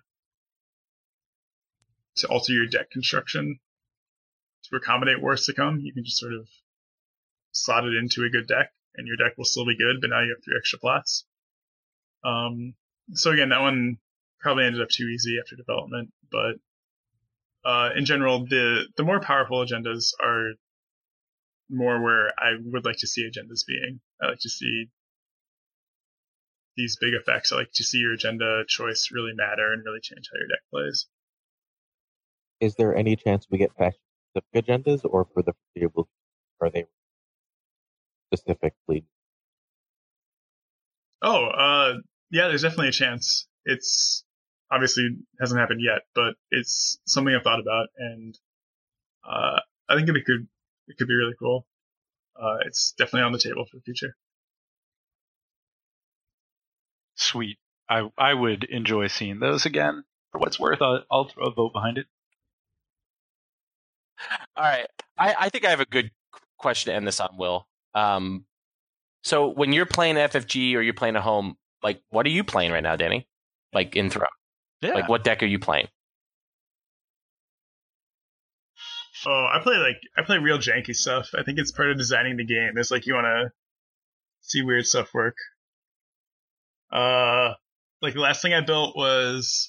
Speaker 4: to alter your deck construction to accommodate Wars to Come. You can just sort of slot it into a good deck, and your deck will still be good. But now you have three extra plots. Um, so again, that one probably ended up too easy after development. But uh, in general, the the more powerful agendas are more where I would like to see agendas being. I like to see these big effects. I like to see your agenda choice really matter and really change how your deck plays.
Speaker 3: Is there any chance we get faction-specific agendas, or for the foreseeable, are they specifically?
Speaker 4: Oh, uh, yeah, there's definitely a chance. It's obviously hasn't happened yet, but it's something I've thought about, and uh, I think it could it could be really cool. Uh, it's definitely on the table for the future.
Speaker 1: Sweet. I I would enjoy seeing those again. For what's worth, I'll, I'll throw a vote behind it.
Speaker 2: All right. I, I think I have a good question to end this on, Will. Um, so when you're playing F F G or you're playing at home, like what are you playing right now, Danny? Like in Throne?
Speaker 1: Yeah.
Speaker 2: Like what deck are you playing?
Speaker 4: Oh, I play like I play real janky stuff. I think it's part of designing the game. It's like you want to see weird stuff work. Uh, like the last thing I built was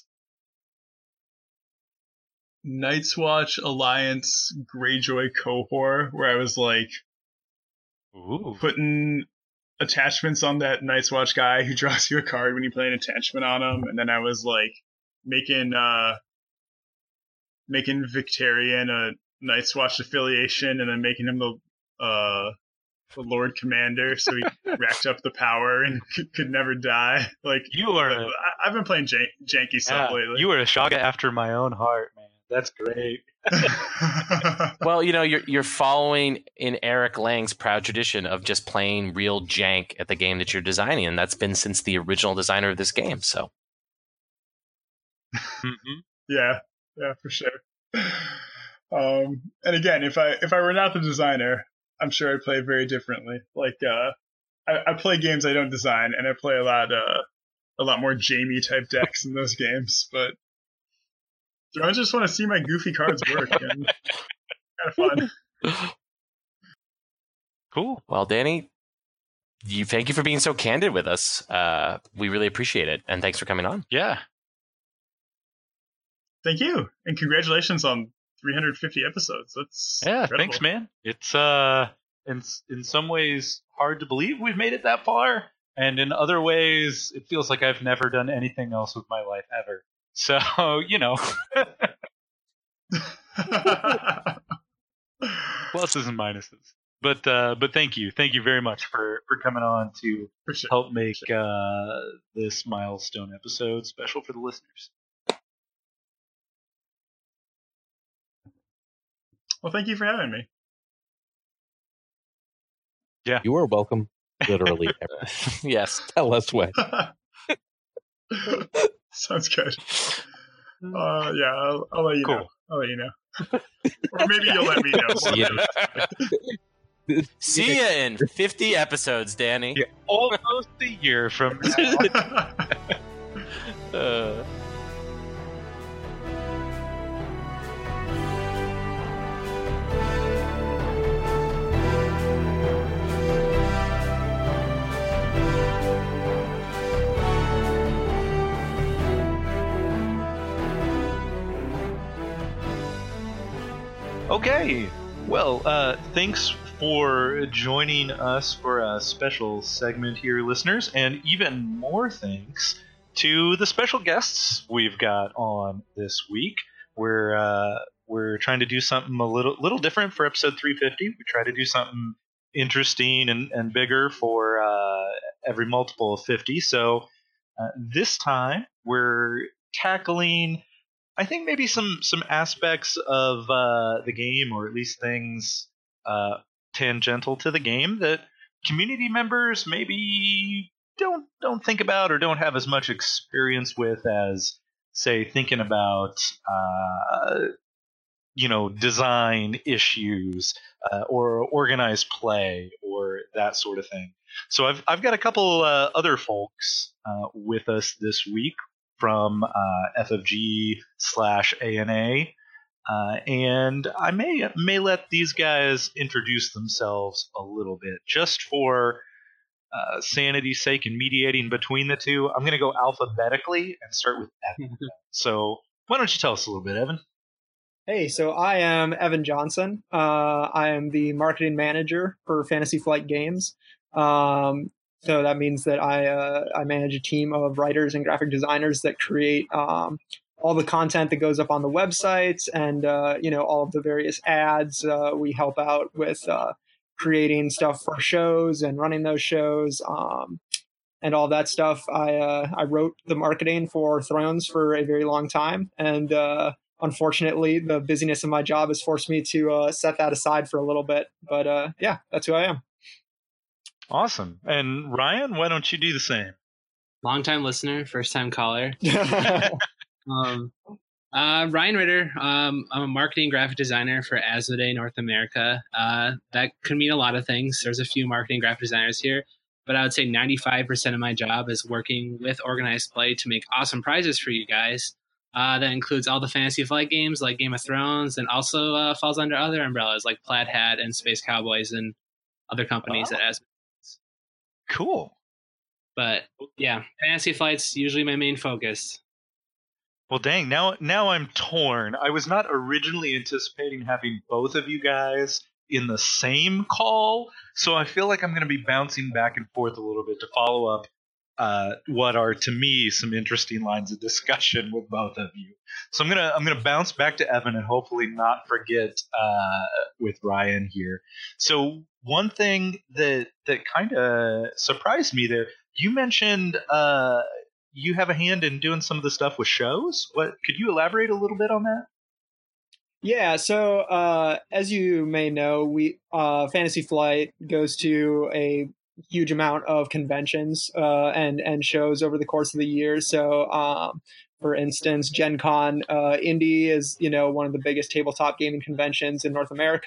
Speaker 4: Night's Watch Alliance Greyjoy Cohort, where I was like
Speaker 1: Ooh.
Speaker 4: putting attachments on that Night's Watch guy who draws you a card when you play an attachment on him, and then I was like making uh making Victarion a Night's Watch affiliation, and then making him the uh the Lord Commander, so he racked up the power and could, could never die. Like
Speaker 1: You are
Speaker 4: I, I've been playing jank, janky stuff
Speaker 1: yeah,
Speaker 4: lately.
Speaker 1: you are a Shaga after my own heart, man. That's great.
Speaker 2: Well, you know, you're you're following in Eric Lang's proud tradition of just playing real jank at the game that you're designing, and that's been since the original designer of this game. So,
Speaker 1: Mm-hmm.
Speaker 4: yeah, yeah, for sure. Um, and again, if I if I were not the designer, I'm sure I play very differently. Like, uh, I, I play games I don't design, and I play a lot, uh, a lot more Jamie type decks in those games. But I just want to see my goofy cards work, and kind of fun.
Speaker 2: Cool. Well, Danny, you thank you for being so candid with us. Uh, we really appreciate it, and thanks for coming on.
Speaker 1: Yeah.
Speaker 4: Thank you, and congratulations on three hundred fifty episodes. That's
Speaker 1: yeah.
Speaker 4: incredible.
Speaker 1: Thanks, man. It's uh, in in some ways hard to believe we've made it that far, and in other ways, it feels like I've never done anything else with my life ever. So you know, pluses and minuses. But uh, but thank you, thank you very much for, for coming on to
Speaker 4: For sure.
Speaker 1: help make uh, this milestone episode special for the listeners.
Speaker 4: Well, thank you for having me.
Speaker 1: Yeah,
Speaker 3: you are welcome. Literally, ever.
Speaker 2: Yes.
Speaker 3: Tell us when.
Speaker 4: Sounds good. Uh, yeah, I'll, I'll let you
Speaker 1: Cool.
Speaker 4: know. I'll let you know. Or maybe you'll let me know.
Speaker 3: See ya.
Speaker 2: See ya in fifty episodes, Danny.
Speaker 1: yeah, almost a year from now.
Speaker 2: Uh,
Speaker 1: Okay, well, uh, thanks for joining us for a special segment here, listeners, and even more thanks to the special guests we've got on this week. We're uh, we're trying to do something a little little different for episode three fifty. We try to do something interesting and, and bigger for uh, every multiple of fifty. So uh, this time we're tackling, I think, maybe some some aspects of uh, the game, or at least things uh, tangential to the game that community members maybe don't don't think about or don't have as much experience with as, say, thinking about uh, you know design issues uh, or organized play or that sort of thing. So I've I've got a couple uh, other folks uh, with us this week from uh, F F G slash A N A, uh, and I may may let these guys introduce themselves a little bit, just for uh, sanity's sake and mediating between the two. I'm going to go alphabetically and start with Evan. So why don't you tell us a little bit, Evan?
Speaker 5: Hey, so I am Evan Johnson. Uh, I am the marketing manager for Fantasy Flight Games. Um, So that means that I uh, I manage a team of writers and graphic designers that create um, all the content that goes up on the websites and uh, you know all of the various ads. Uh, we help out with uh, creating stuff for shows and running those shows um, and all that stuff. I uh, I wrote the marketing for Thrones for a very long time, and uh, unfortunately, the busyness of my job has forced me to uh, set that aside for a little bit. But uh, yeah, that's who I am.
Speaker 1: Awesome. And Ryan, why don't you do the same?
Speaker 6: Long-time listener, first-time caller. um, uh, Ryan Ritter. Um, I'm a marketing graphic designer for Asmodee North America. Uh, that could mean a lot of things. There's a few marketing graphic designers here, but I would say ninety-five percent of my job is working with organized play to make awesome prizes for you guys. Uh, that includes all the Fantasy Flight games like Game of Thrones, and also uh, falls under other umbrellas like Plaid Hat and Space Cowboys and other companies
Speaker 1: Oh.
Speaker 6: at Asmodee.
Speaker 1: Cool.
Speaker 6: But yeah, Fantasy Flight's usually my main focus.
Speaker 1: Well, dang, now now I'm torn. I was not originally anticipating having both of you guys in the same call, so I feel like I'm going to be bouncing back and forth a little bit to follow up uh, what are, to me, some interesting lines of discussion with both of you. So I'm gonna I'm gonna bounce back to Evan and hopefully not forget uh, with Ryan here. So one thing that that kind of surprised me there, you mentioned uh, you have a hand in doing some of the stuff with shows. What could you elaborate a little bit on that?
Speaker 5: Yeah, so uh, as you may know, we uh, Fantasy Flight goes to a huge amount of conventions uh, and and shows over the course of the year. So, um, for instance, Gen Con uh, Indy is you know one of the biggest tabletop gaming conventions in North America.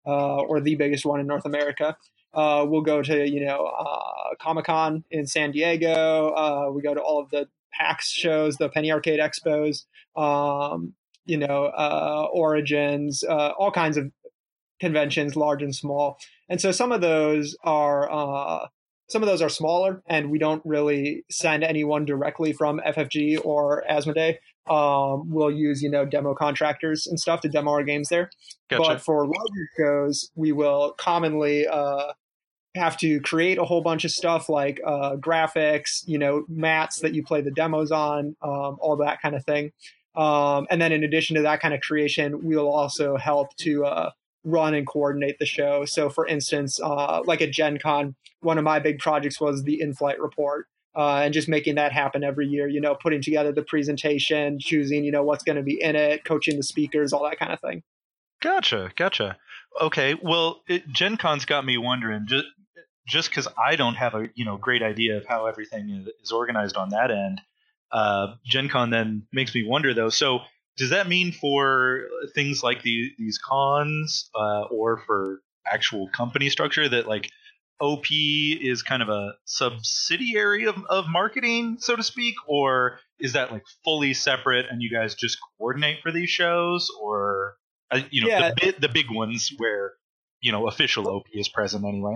Speaker 5: uh, or the biggest one in North America. Uh, we'll go to, you know, uh, Comic-Con in San Diego. Uh, we go to all of the PAX shows, the Penny Arcade Expos, um, you know, uh, Origins, uh, all kinds of conventions, large and small. And so some of those are uh, some of those are smaller, and we don't really send anyone directly from F F G or Asmodee. Um, we'll use, you know, demo contractors and stuff to demo our games there.
Speaker 1: Gotcha.
Speaker 5: But for larger shows, we will commonly uh, have to create a whole bunch of stuff like uh, graphics, you know, mats that you play the demos on, um, all that kind of thing. Um, and then in addition to that kind of creation, we'll also help to uh, run and coordinate the show. So for instance, uh, like at Gen Con, one of my big projects was the in-flight report. Uh, and just making that happen every year, you know, putting together the presentation, choosing, you know, what's going to be in it, coaching the speakers, all that kind of thing.
Speaker 1: Gotcha, gotcha. Okay, well, it, Gen Con's got me wondering, just just because I don't have a you know great idea of how everything is, is organized on that end. Uh, Gen Con then makes me wonder, though. So does that mean for things like the, these cons uh, or for actual company structure that like O P is kind of a subsidiary of, of marketing, so to speak, or is that like fully separate and you guys just coordinate for these shows, or uh, you know
Speaker 5: Yeah.
Speaker 1: the, the big ones where you know official O P is present anyway?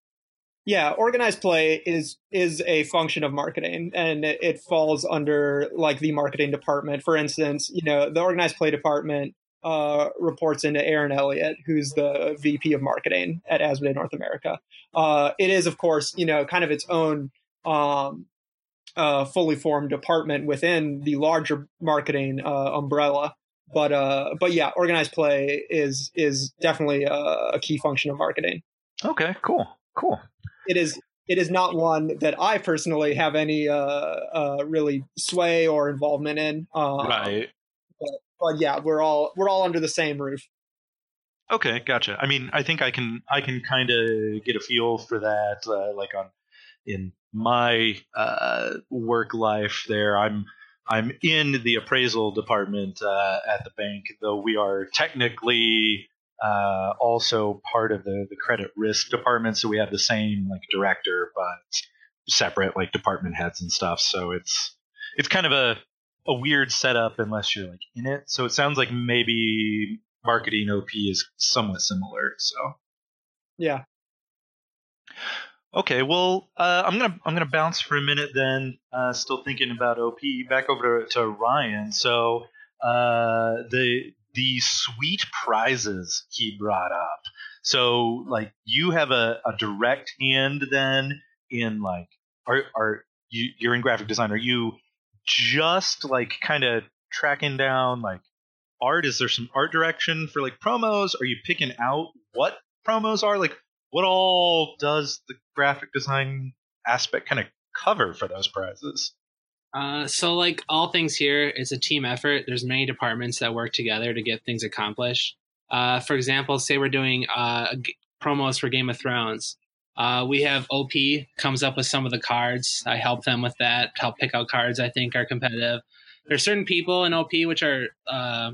Speaker 5: Yeah, organized play is is a function of marketing, and it, it falls under like the marketing department. For instance, you know, the organized play department uh, reports into Aaron Elliott, who's the V P of marketing at Asmodee North America. Uh, it is, of course, you know, kind of its own um, uh, fully formed department within the larger marketing uh, umbrella. But uh, but yeah, organized play is is definitely a, a key function of marketing.
Speaker 1: Okay, cool, cool.
Speaker 5: It is it is not one that I personally have any uh, uh, really sway or involvement in. Uh,
Speaker 1: Right.
Speaker 5: But, but yeah, we're all we're all under the same roof.
Speaker 1: Okay, gotcha. I mean, I think I can I can kind of get a feel for that. Uh, like on in my uh, work life, there I'm I'm in the appraisal department uh, at the bank, though we are technically uh, also part of the the credit risk department. So we have the same like director, but separate like department heads and stuff. So it's it's kind of a a weird setup unless you're like in it. So it sounds like maybe marketing O P is somewhat similar. So
Speaker 5: Yeah.
Speaker 1: okay, well, uh, I'm gonna I'm gonna bounce for a minute then. Uh, still thinking about O P. Back over to, to Ryan. So uh, the the sweet prizes he brought up. So like you have a, a direct hand then in like are are you you're in graphic design? Are you just like kind of tracking down like art? Is there some art direction for like promos? Are you picking out what promos are? Like what all does the graphic design aspect kind of cover for those prizes?
Speaker 6: Uh, so like all things here, it's a team effort. There's many departments that work together to get things accomplished. Uh, for example, say we're doing uh, g- promos for Game of Thrones. Uh, we have O P comes up with some of the cards. I help them with that, help pick out cards I think are competitive. There's certain people in O P which are uh,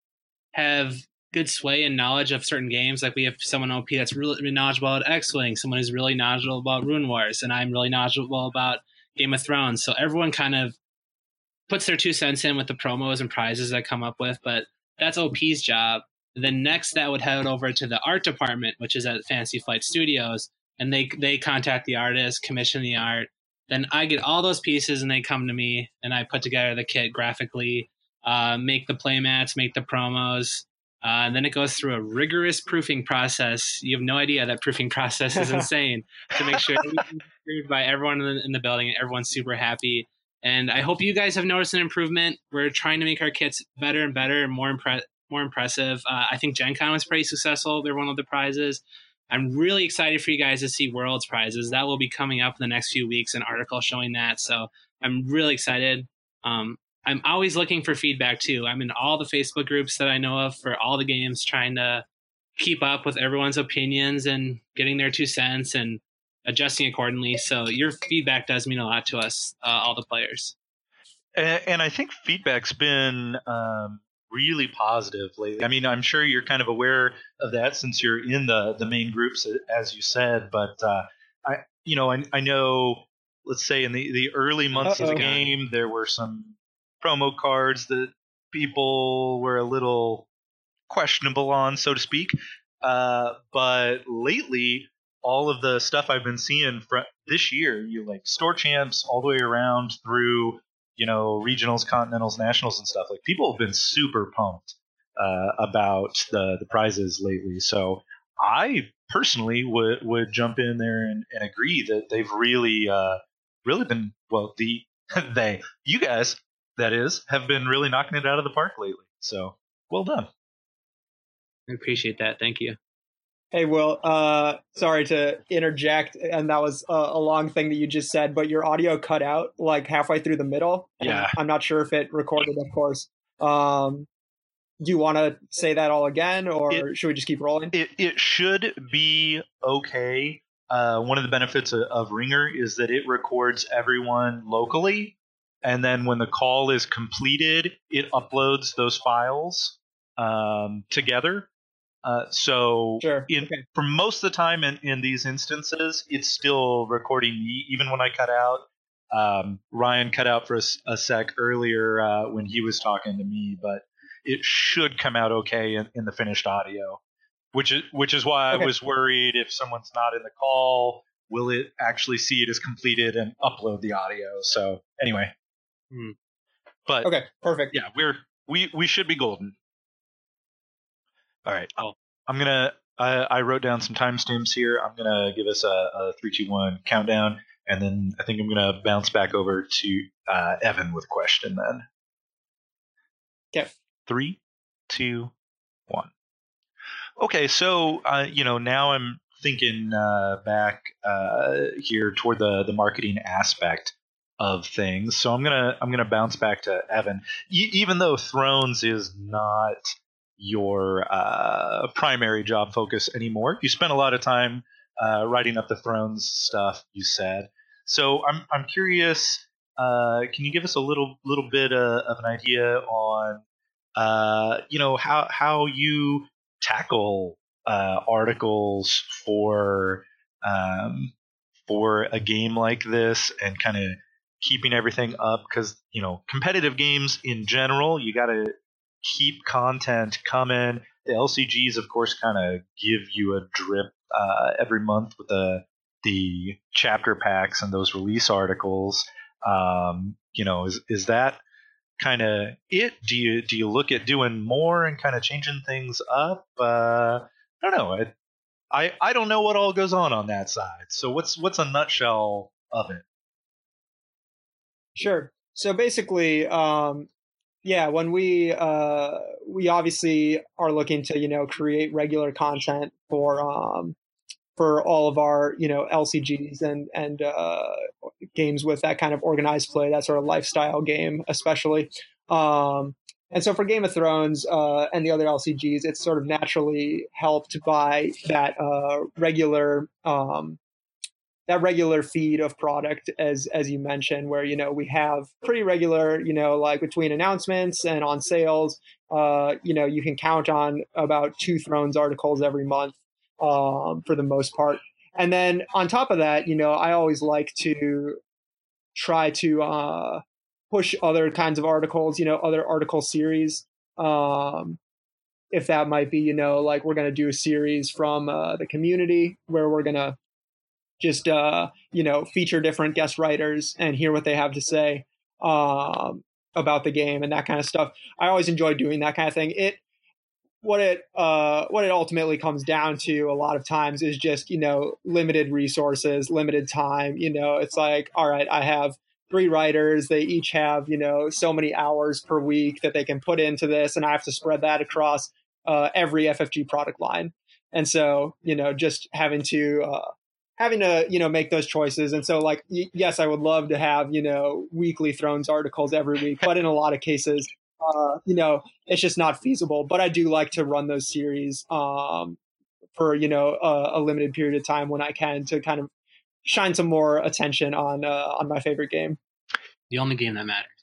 Speaker 6: have good sway and knowledge of certain games. Like we have someone O P that's really knowledgeable about X-Wing, someone who's really knowledgeable about Rune Wars, and I'm really knowledgeable about Game of Thrones. So everyone kind of puts their two cents in with the promos and prizes that come up with, but that's O P's job. Then next that would head over to the art department, which is at Fantasy Flight Studios, and they they contact the artist, commission the art. Then I get all those pieces and they come to me and I put together the kit graphically, uh, make the playmats, make the promos. Uh, and then it goes through a rigorous proofing process. You have no idea that proofing process is insane to make sure everything's approved by everyone in the, in the building and everyone's super happy. And I hope you guys have noticed an improvement. We're trying to make our kits better and better and more impre- more impressive. Uh, I think Gen Con was pretty successful. They're one of the prizes. I'm really excited for you guys to see World's prizes. That will be coming up in the next few weeks, an article showing that. So I'm really excited. Um, I'm always looking for feedback too. I'm in all the Facebook groups that I know of for all the games, trying to keep up with everyone's opinions and getting their two cents and adjusting accordingly. So your feedback does mean a lot to us, uh, all the players.
Speaker 1: And, and I think feedback's been um, really positive lately. I mean, I'm sure you're kind of aware of that since you're in the the main groups, as you said. But uh, I, you know, I, I know. Let's say in the the early months
Speaker 5: Uh-oh.
Speaker 1: of the game, there were some promo cards that people were a little questionable on, so to speak. Uh, but lately, all of the stuff I've been seeing from this year, you like store champs all the way around through, you know, regionals, continentals, nationals, and stuff. Like people have been super pumped uh, about the the prizes lately. So I personally would would jump in there and, and agree that they've really uh, really been well the they you guys that is have been really knocking it out of the park lately. So well done.
Speaker 6: I appreciate that. Thank you.
Speaker 5: Hey, Will, uh, sorry to interject, and that was a, a long thing that you just said, but your audio cut out like halfway through the middle.
Speaker 1: Yeah.
Speaker 5: I'm not sure if it recorded, of course. Um, do you want to say that all again, or
Speaker 1: It-
Speaker 5: should we just keep rolling?
Speaker 1: It, it should be okay. Uh, one of the benefits of, of Ringer is that it records everyone locally, and then when the call is completed, it uploads those files um, together. Uh, so
Speaker 5: Sure.
Speaker 1: in,
Speaker 5: Okay.
Speaker 1: for most of the time in, in these instances, it's still recording me, even when I cut out. Um, Ryan cut out for a, s- a sec earlier uh, when he was talking to me, but it should come out okay in, in the finished audio, which is which is why
Speaker 5: Okay.
Speaker 1: I was worried if someone's not in the call, will it actually see it as completed and upload the audio? So anyway,
Speaker 6: Hmm.
Speaker 1: but
Speaker 5: Okay, perfect.
Speaker 1: yeah, we're we we should be golden. All right,
Speaker 6: Oh.
Speaker 1: I'm gonna. I, I wrote down some timestamps here. I'm gonna give us a, a three, two, one countdown, and then I think I'm gonna bounce back over to uh, Evan with a question. Then.
Speaker 5: Okay.
Speaker 1: Three, two, one. Okay, so uh, you know now I'm thinking uh, back uh, here toward the the marketing aspect of things. So I'm gonna I'm gonna bounce back to Evan. E- even though Thrones is not your uh, primary job focus anymore, you spent a lot of time uh, writing up the Thrones stuff. You said so. I'm I'm curious. Uh, can you give us a little little bit uh, of an idea on uh, you know how how you tackle uh, articles for um, for a game like this and kind of keeping everything up because you know competitive games in general you got to keep content coming. The L C Gs of course kind of give you a drip uh, every month with the the chapter packs and those release articles. Um, you know is is that kind of it? Do you do you look at doing more and kind of changing things up? Uh, I don't know. I, I I don't know what all goes on on that side. So what's what's a nutshell of it?
Speaker 5: Sure. So basically, um, yeah, when we uh, we obviously are looking to you know create regular content for um, for all of our you know L C Gs and and uh, games with that kind of organized play, that sort of lifestyle game, especially. Um, and so for Game of Thrones uh, and the other L C Gs, it's sort of naturally helped by that uh, regular um, that regular feed of product, as as you mentioned, where you know we have pretty regular, you know, like between announcements and on sales, uh, you know, you can count on about two Thrones articles every month um, for the most part. And then on top of that, you know, I always like to try to uh, push other kinds of articles, you know, other article series. Um, if that might be, you know, like we're going to do a series from uh, the community where we're going to just, uh, you know, feature different guest writers and hear what they have to say um, about the game and that kind of stuff. I always enjoy doing that kind of thing. It, what it uh, what it ultimately comes down to a lot of times is just you know limited resources, limited time. You know, it's like, all right, I have three writers. They each have you know so many hours per week that they can put into this, and I have to spread that across uh, every F F G product line. And so you know, just having to uh, having to you know make those choices. And so like, y- yes, I would love to have you know weekly Thrones articles every week, but in a lot of cases. Uh, you know, it's just not feasible. But I do like to run those series um, for you know a, a limited period of time when I can to kind of shine some more attention on uh, on my favorite game.
Speaker 6: The only game that matters.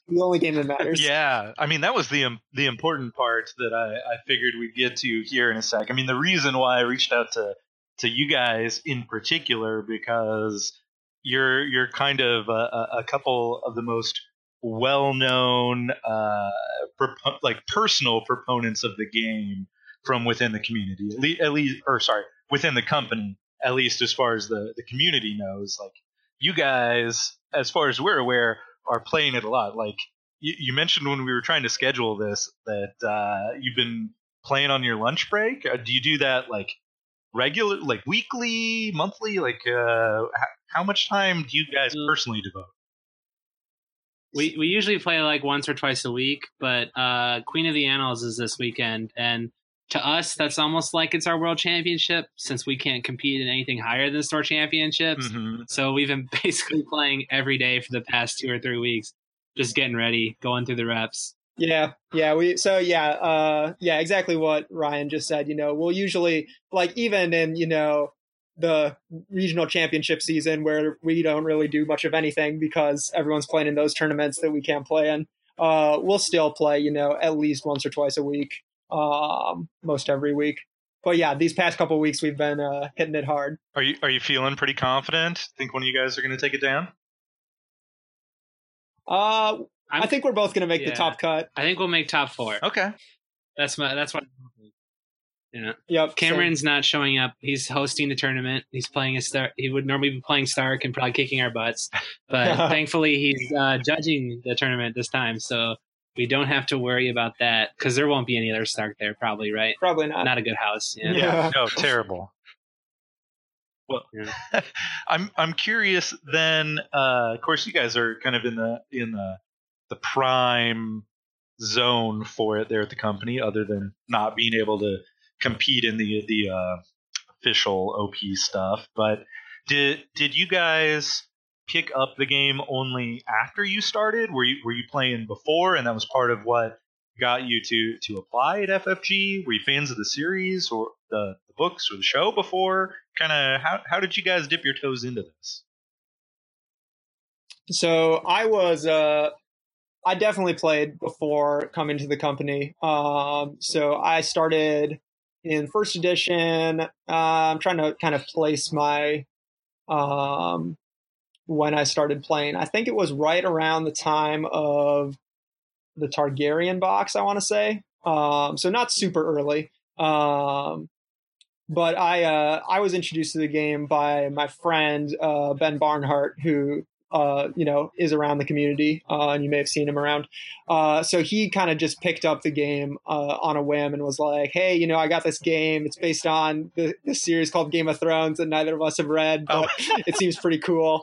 Speaker 5: the only game that matters.
Speaker 1: Yeah, I mean that was the um, the important part that I, I figured we'd get to here in a sec. I mean the reason why I reached out to to you guys in particular because you're you're kind of a, a couple of the most well-known uh, propo- like personal proponents of the game from within the community, at least, at least or sorry, within the company, at least as far as the the community knows. Like you guys, as far as we're aware, are playing it a lot. Like you, you mentioned when we were trying to schedule this that uh, you've been playing on your lunch break. Uh, do you do that like regular, like weekly, monthly? Like uh, h- how much time do you guys personally devote?
Speaker 6: We we usually play like once or twice a week, but uh, Queen of the Annals is this weekend, and to us that's almost like it's our world championship since we can't compete in anything higher than store championships.
Speaker 1: Mm-hmm.
Speaker 6: So we've been basically playing every day for the past two or three weeks, just getting ready, going through the reps.
Speaker 5: Yeah, yeah, we so yeah, uh yeah, exactly what Ryan just said. You know, we'll usually like even in, you know, the regional championship season where we don't really do much of anything because everyone's playing in those tournaments that we can't play in. Uh we'll still play, you know, at least once or twice a week, um, most every week. But yeah, these past couple of weeks we've been uh hitting it hard.
Speaker 1: Are you are you feeling pretty confident? Think one of you guys are going to take it down?
Speaker 5: Uh
Speaker 6: I'm,
Speaker 5: I think we're both going to make
Speaker 6: yeah.
Speaker 5: the top cut.
Speaker 6: I think we'll make top four.
Speaker 1: Okay.
Speaker 6: That's my that's what. Yeah.
Speaker 5: Yep.
Speaker 6: Cameron's not showing up. He's hosting the tournament. He's playing a star. He would normally be playing Stark and probably kicking our butts, but thankfully he's uh, judging the tournament this time, so we don't have to worry about that because there won't be any other Stark there, probably, right?
Speaker 5: Probably not.
Speaker 6: Not a good house. Yeah.
Speaker 1: Yeah. No, terrible. Well,
Speaker 6: Yeah.
Speaker 1: I'm I'm curious. Then, uh, of course, you guys are kind of in the in the the prime zone for it there at the company, other than not being able to compete in the the uh, official O P stuff. But did did you guys pick up the game only after you started? Were you were you playing before, and that was part of what got you to to apply at F F G? Were you fans of the series or the, the books or the show before? Kind of how how did you guys dip your toes into this?
Speaker 5: So I was, uh, I definitely played before coming to the company. Um, so I started in first edition. Uh, I'm trying to kind of place my, um, when I started playing. I think it was right around the time of the Targaryen box, I want to say. Um, so not super early. Um, but I, uh, I was introduced to the game by my friend, uh, Ben Barnhart, who, uh, you know, is around the community, uh, and you may have seen him around. Uh, so he kind of just picked up the game, uh, on a whim and was like, hey, you know, I got this game. It's based on the, the series called Game of Thrones that neither of us have read, but oh. It seems pretty cool.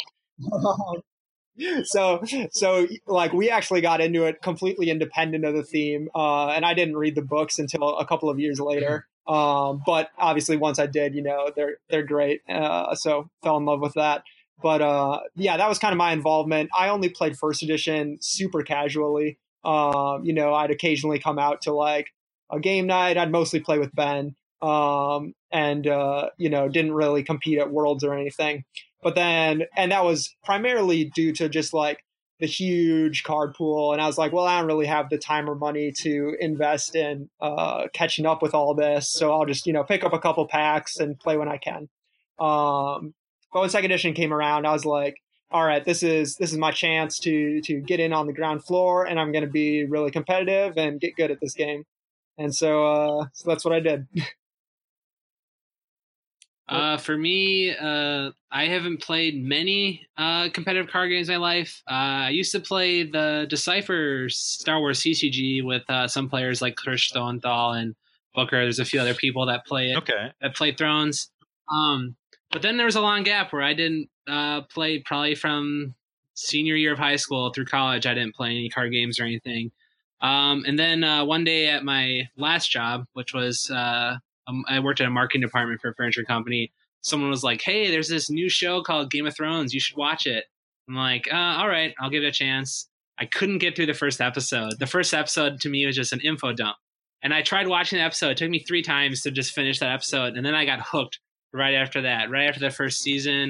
Speaker 5: so, so like we actually got into it completely independent of the theme. Uh, and I didn't read the books until a couple of years later. Um, but obviously once I did, you know, they're, they're great. Uh, so fell in love with that. But, uh, yeah, that was kind of my involvement. I only played first edition super casually. Um, you know, I'd occasionally come out to like a game night. I'd mostly play with Ben. Um, and, uh, you know, didn't really compete at Worlds or anything. But then, and that was primarily due to just like the huge card pool. And I was like, well, I don't really have the time or money to invest in uh, catching up with all this. So I'll just, you know, pick up a couple packs and play when I can. Um, but when second edition came around, I was like, all right, this is this is my chance to to get in on the ground floor, and I'm going to be really competitive and get good at this game. And so, uh, so that's what I did.
Speaker 6: Uh, for me, uh, I haven't played many uh, competitive card games in my life. Uh, I used to play the Decipher Star Wars C C G with uh, some players like Chris Stoenthal and Booker. There's a few other people that play it,
Speaker 1: okay.
Speaker 6: that play Thrones. Um, but then there was a long gap where I didn't uh, play probably from senior year of high school through college. I didn't play any card games or anything. Um, and then uh, one day at my last job, which was uh, um, I worked at a marketing department for a furniture company. Someone was like, hey, there's this new show called Game of Thrones. You should watch it. I'm like, uh, all right, I'll give it a chance. I couldn't get through the first episode. The first episode to me was just an info dump. And I tried watching the episode. It took me three times to just finish that episode. And then I got hooked right after that, right after the first season.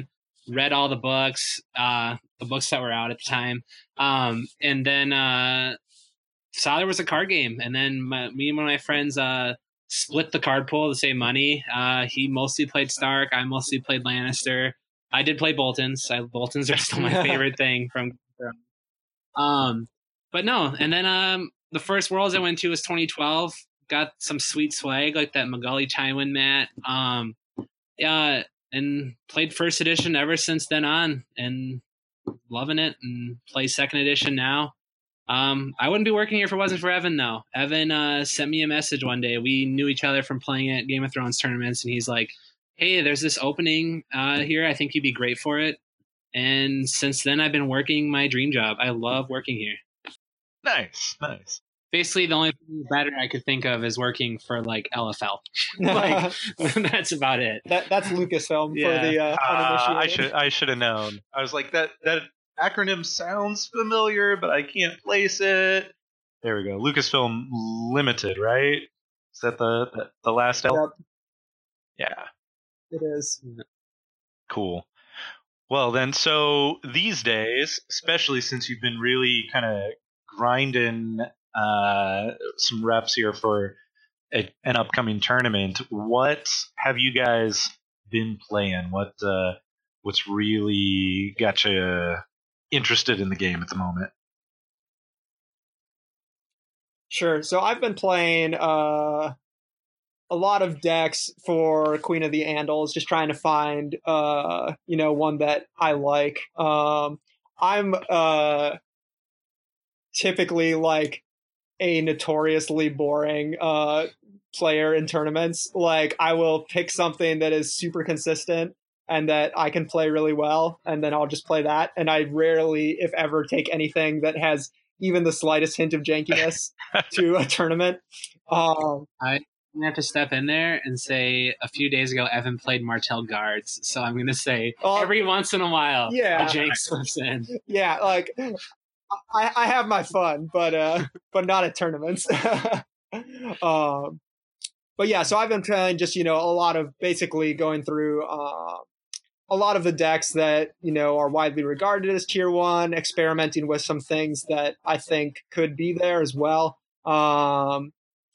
Speaker 6: read all the books, uh, the books that were out at the time, um, and then uh, saw there was a card game, and then my, me and one of my friends uh, split the card pool to save money. Uh, he mostly played Stark, I mostly played Lannister. I did play Boltons. I, Boltons are still my favorite thing from. Um, but no, and then um, the first Worlds I went to was twenty twelve. Got some sweet swag like that Magali Tywin mat. Um, yeah, and played first edition ever since then on, and loving it. And play second edition now. Um, I wouldn't be working here if it wasn't for Evan though. Evan uh, sent me a message one day. We knew each other from playing at Game of Thrones tournaments, and he's like, "Hey, there's this opening uh, here. I think you'd be great for it." And since then, I've been working my dream job. I love working here.
Speaker 1: Nice, nice.
Speaker 6: Basically, the only thing better I could think of is working for like L F L. Like that's about it.
Speaker 5: That that's Lucasfilm
Speaker 6: Yeah.
Speaker 5: for the uh,
Speaker 1: Uh, I
Speaker 5: uninitiated.
Speaker 1: should I should have known. I was like that that acronym sounds familiar, but I can't place it. There we go. Lucasfilm Limited, right? Is that the the, the last L?
Speaker 5: Yep,
Speaker 1: Yeah.
Speaker 5: it is.
Speaker 1: Cool. Well, then, so these days, especially since you've been really kind of grinding uh, some reps here for a, an upcoming tournament, what have you guys been playing? What uh, what's really got you interested in the game at the moment?
Speaker 5: Sure. So I've been playing uh, a lot of decks for Queen of the Andals, just trying to find, uh, you know, one that I like. Um, I'm uh, typically like a notoriously boring uh, player in tournaments. Like I will pick something that is super consistent and that I can play really well, and then I'll just play that. And I rarely, if ever, take anything that has even the slightest hint of jankiness to a tournament. Um,
Speaker 6: I have to step in there and say a few days ago Evan played Martell Guards, so I'm going to say
Speaker 5: Oh,
Speaker 6: every once in a while
Speaker 5: yeah.
Speaker 6: a jank slips in.
Speaker 5: yeah, like I, I have my fun, but uh, but not at tournaments. um, but yeah, so I've been playing just you know a lot of basically going through uh, a lot of the decks that you know are widely regarded as tier one, experimenting with some things that I think could be there as well. Um,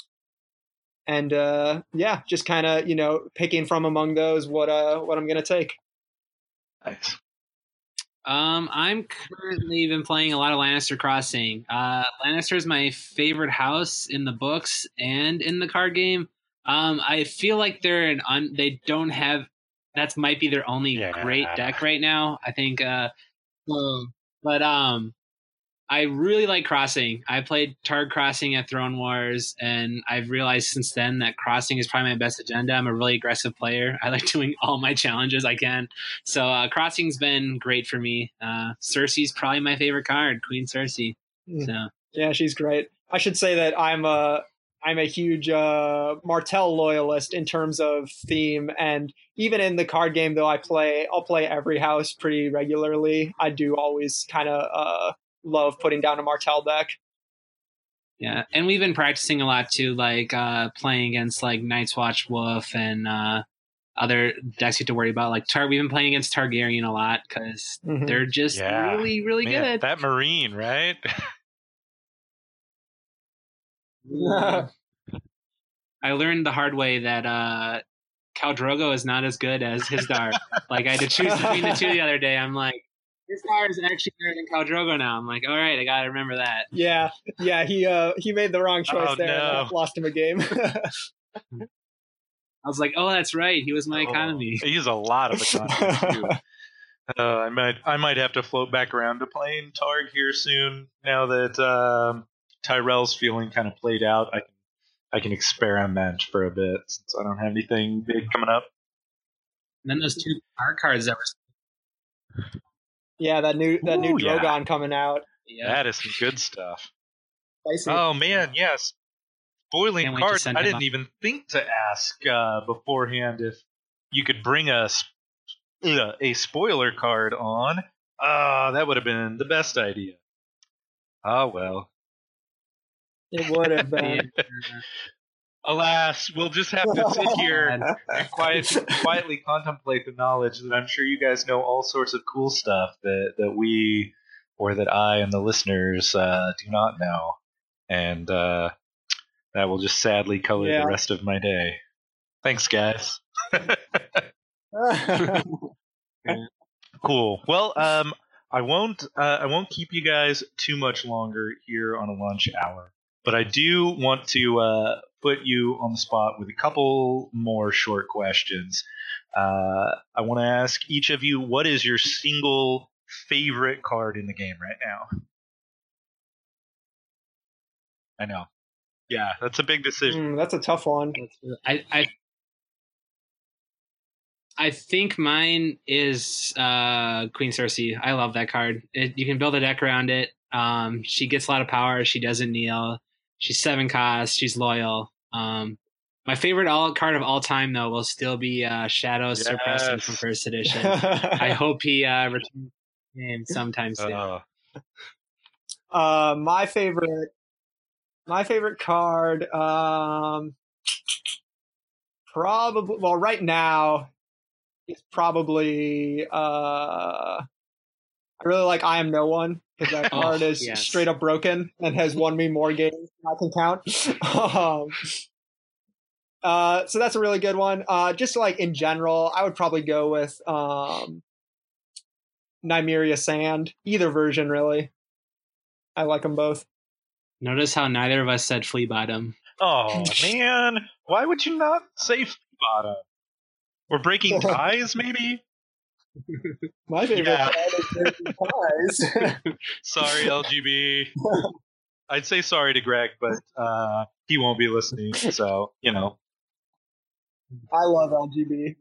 Speaker 5: and uh, yeah, just kind of you know picking from among those what uh what I'm gonna take.
Speaker 1: Nice.
Speaker 6: Um, I'm currently been playing a lot of Lannister Crossing. Uh, Lannister is my favorite house in the books and in the card game. Um, I feel like they're an un- they don't have that's might be their only
Speaker 1: Yeah.
Speaker 6: great deck right now. I think. Uh, um, but um, I really like Crossing. I played Targ Crossing at Throne Wars, and I've realized since then that Crossing is probably my best agenda. I'm a really aggressive player. I like doing all my challenges I can. So uh, Crossing's been great for me. Uh, Cersei's probably my favorite card, Queen Cersei.
Speaker 5: Mm.
Speaker 6: So
Speaker 5: Yeah, she's great. I should say that I'm a I'm a huge uh, Martell loyalist in terms of theme, and even in the card game, though I play, I'll play every house pretty regularly. I do always kind of uh, love putting down a Martell deck.
Speaker 6: yeah, and we've been practicing a lot too, like uh, playing against like Night's Watch Wolf and uh, other decks you have to worry about. Like Tar, we've been playing against Targaryen a lot because
Speaker 5: Mhm.
Speaker 6: they're just
Speaker 1: Yeah.
Speaker 6: really, really
Speaker 1: Man,
Speaker 6: good.
Speaker 1: that Marine, right?
Speaker 6: I learned the hard way that uh, Khal Drogo is not as good as Hizdar. Like I had to choose between the two the other day. I'm like, Hizdar is actually better than Khal Drogo now. I'm like, all right, I gotta remember that.
Speaker 5: Yeah, yeah, he uh, he made the wrong choice
Speaker 1: Oh,
Speaker 5: there.
Speaker 1: no.
Speaker 5: And lost him a game.
Speaker 6: I was like, oh, that's right, he was my
Speaker 1: Oh,
Speaker 6: economy.
Speaker 1: He used a lot of economy too. Uh, I might I might have to float back around to playing Targ here soon. Now that um, Tyrell's feeling kind of played out, I can I can experiment for a bit since I don't have anything big coming up.
Speaker 6: And then those two art cards that were
Speaker 5: yeah, that new that new
Speaker 1: Ooh, yeah.
Speaker 5: Drogon coming out.
Speaker 6: yeah.
Speaker 1: That is some good stuff.
Speaker 5: Spicy.
Speaker 1: Oh man, yes. Spoiling
Speaker 6: Can't wait to
Speaker 1: cards.
Speaker 6: send
Speaker 1: I
Speaker 6: him
Speaker 1: didn't
Speaker 6: up.
Speaker 1: even think to ask uh, beforehand if you could bring us uh, a spoiler card on. Ah, that would have been the best idea. Oh well.
Speaker 5: It would have been.
Speaker 6: Yeah.
Speaker 1: Alas, we'll just have to sit here and quiet, quietly contemplate the knowledge that I'm sure you guys know all sorts of cool stuff that, that we, or that I and the listeners uh, do not know. And uh, that will just sadly color
Speaker 5: Yeah.
Speaker 1: the rest of my day. Thanks, guys. Cool. Well, um, I won't. Uh, I won't keep you guys too much longer here on a lunch hour, but I do want to uh, put you on the spot with a couple more short questions. Uh, I want to ask each of you, what is your single favorite card in the game right now? I know. Yeah, that's a big decision.
Speaker 5: Mm, that's a tough one.
Speaker 6: I, I I think mine is uh, Queen Cersei. I love that card. It, you can build a deck around it. Um, she gets a lot of power. She doesn't kneel. She's seven cost. She's loyal. Um, my favorite all card of all time, though, will still be uh, Shadow Sir Preston
Speaker 1: Yes.
Speaker 6: from first edition. I hope he uh, returns to the game sometime soon.
Speaker 1: Uh,
Speaker 5: Uh, my favorite, my favorite card, um, probably. Well, right now, it's probably. Uh, I really like I Am No One because that
Speaker 6: Oh,
Speaker 5: card is
Speaker 6: yes.
Speaker 5: straight up broken and has won me more games than I can count. um, uh, so that's a really good one. Uh, just like in general, I would probably go with um, Nymeria Sand. Either version, really. I like them both.
Speaker 6: Notice how neither of us said Flea Bottom.
Speaker 1: oh man, why would you not say bottom? We're breaking ties, maybe.
Speaker 5: My favorite
Speaker 1: Yeah.
Speaker 5: card is Breaking Ties.
Speaker 1: Sorry, L G B. I'd say sorry to Greg, but uh, he won't be listening. So you know.
Speaker 5: I love L G B.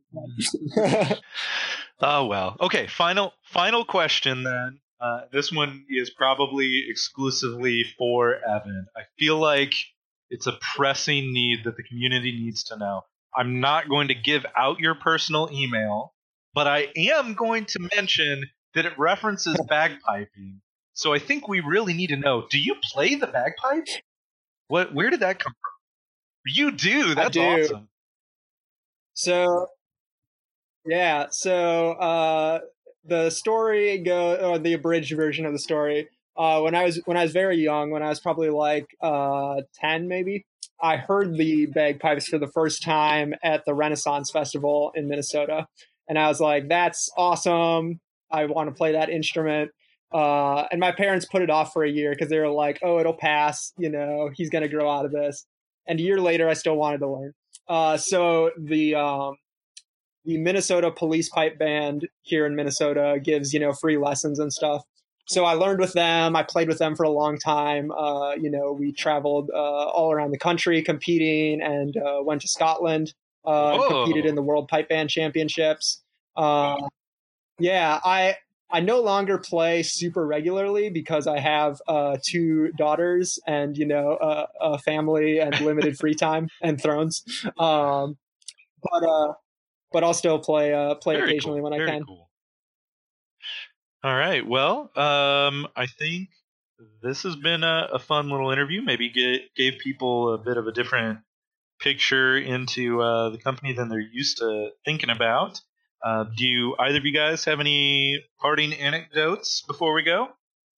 Speaker 1: Oh well. Okay. Final final question then. Uh, this one is probably exclusively for Evan. I feel like it's a pressing need that the community needs to know. I'm not going to give out your personal email, but I am going to mention that it references bagpiping. So I think we really need to know, do you play the bagpipe? What where did that come from? You do. That's
Speaker 5: do.
Speaker 1: awesome.
Speaker 5: So, yeah. So uh, the story go, or the abridged version of the story. Uh, when I was when I was very young, when I was probably like uh, ten, maybe, I heard the bagpipes for the first time at the Renaissance Festival in Minnesota, and I was like, "That's awesome! I want to play that instrument." Uh, and my parents put it off for a year because they were like, "Oh, it'll pass. You know, he's gonna grow out of this." And a year later, I still wanted to learn. Uh, so the um, the Minnesota Police Pipe Band here in Minnesota gives, you know, free lessons and stuff. So I learned with them. I played with them for a long time. Uh, you know, we traveled uh, all around the country competing, and uh, went to Scotland. Uh, and
Speaker 1: Whoa.
Speaker 5: competed in the World Pipe Band Championships. Uh, yeah, I I no longer play super regularly because I have uh, two daughters and, you know, uh, a family and limited free time and thrones. Um, but uh, but I'll still play uh, play
Speaker 1: Very
Speaker 5: occasionally
Speaker 1: cool.
Speaker 5: when I
Speaker 1: Very
Speaker 5: can.
Speaker 1: Cool. All right. Well, um, I think this has been a, a fun little interview. Maybe get, gave people a bit of a different picture into uh, the company than they're used to thinking about. Uh, do you, either of you guys have any parting anecdotes before we go?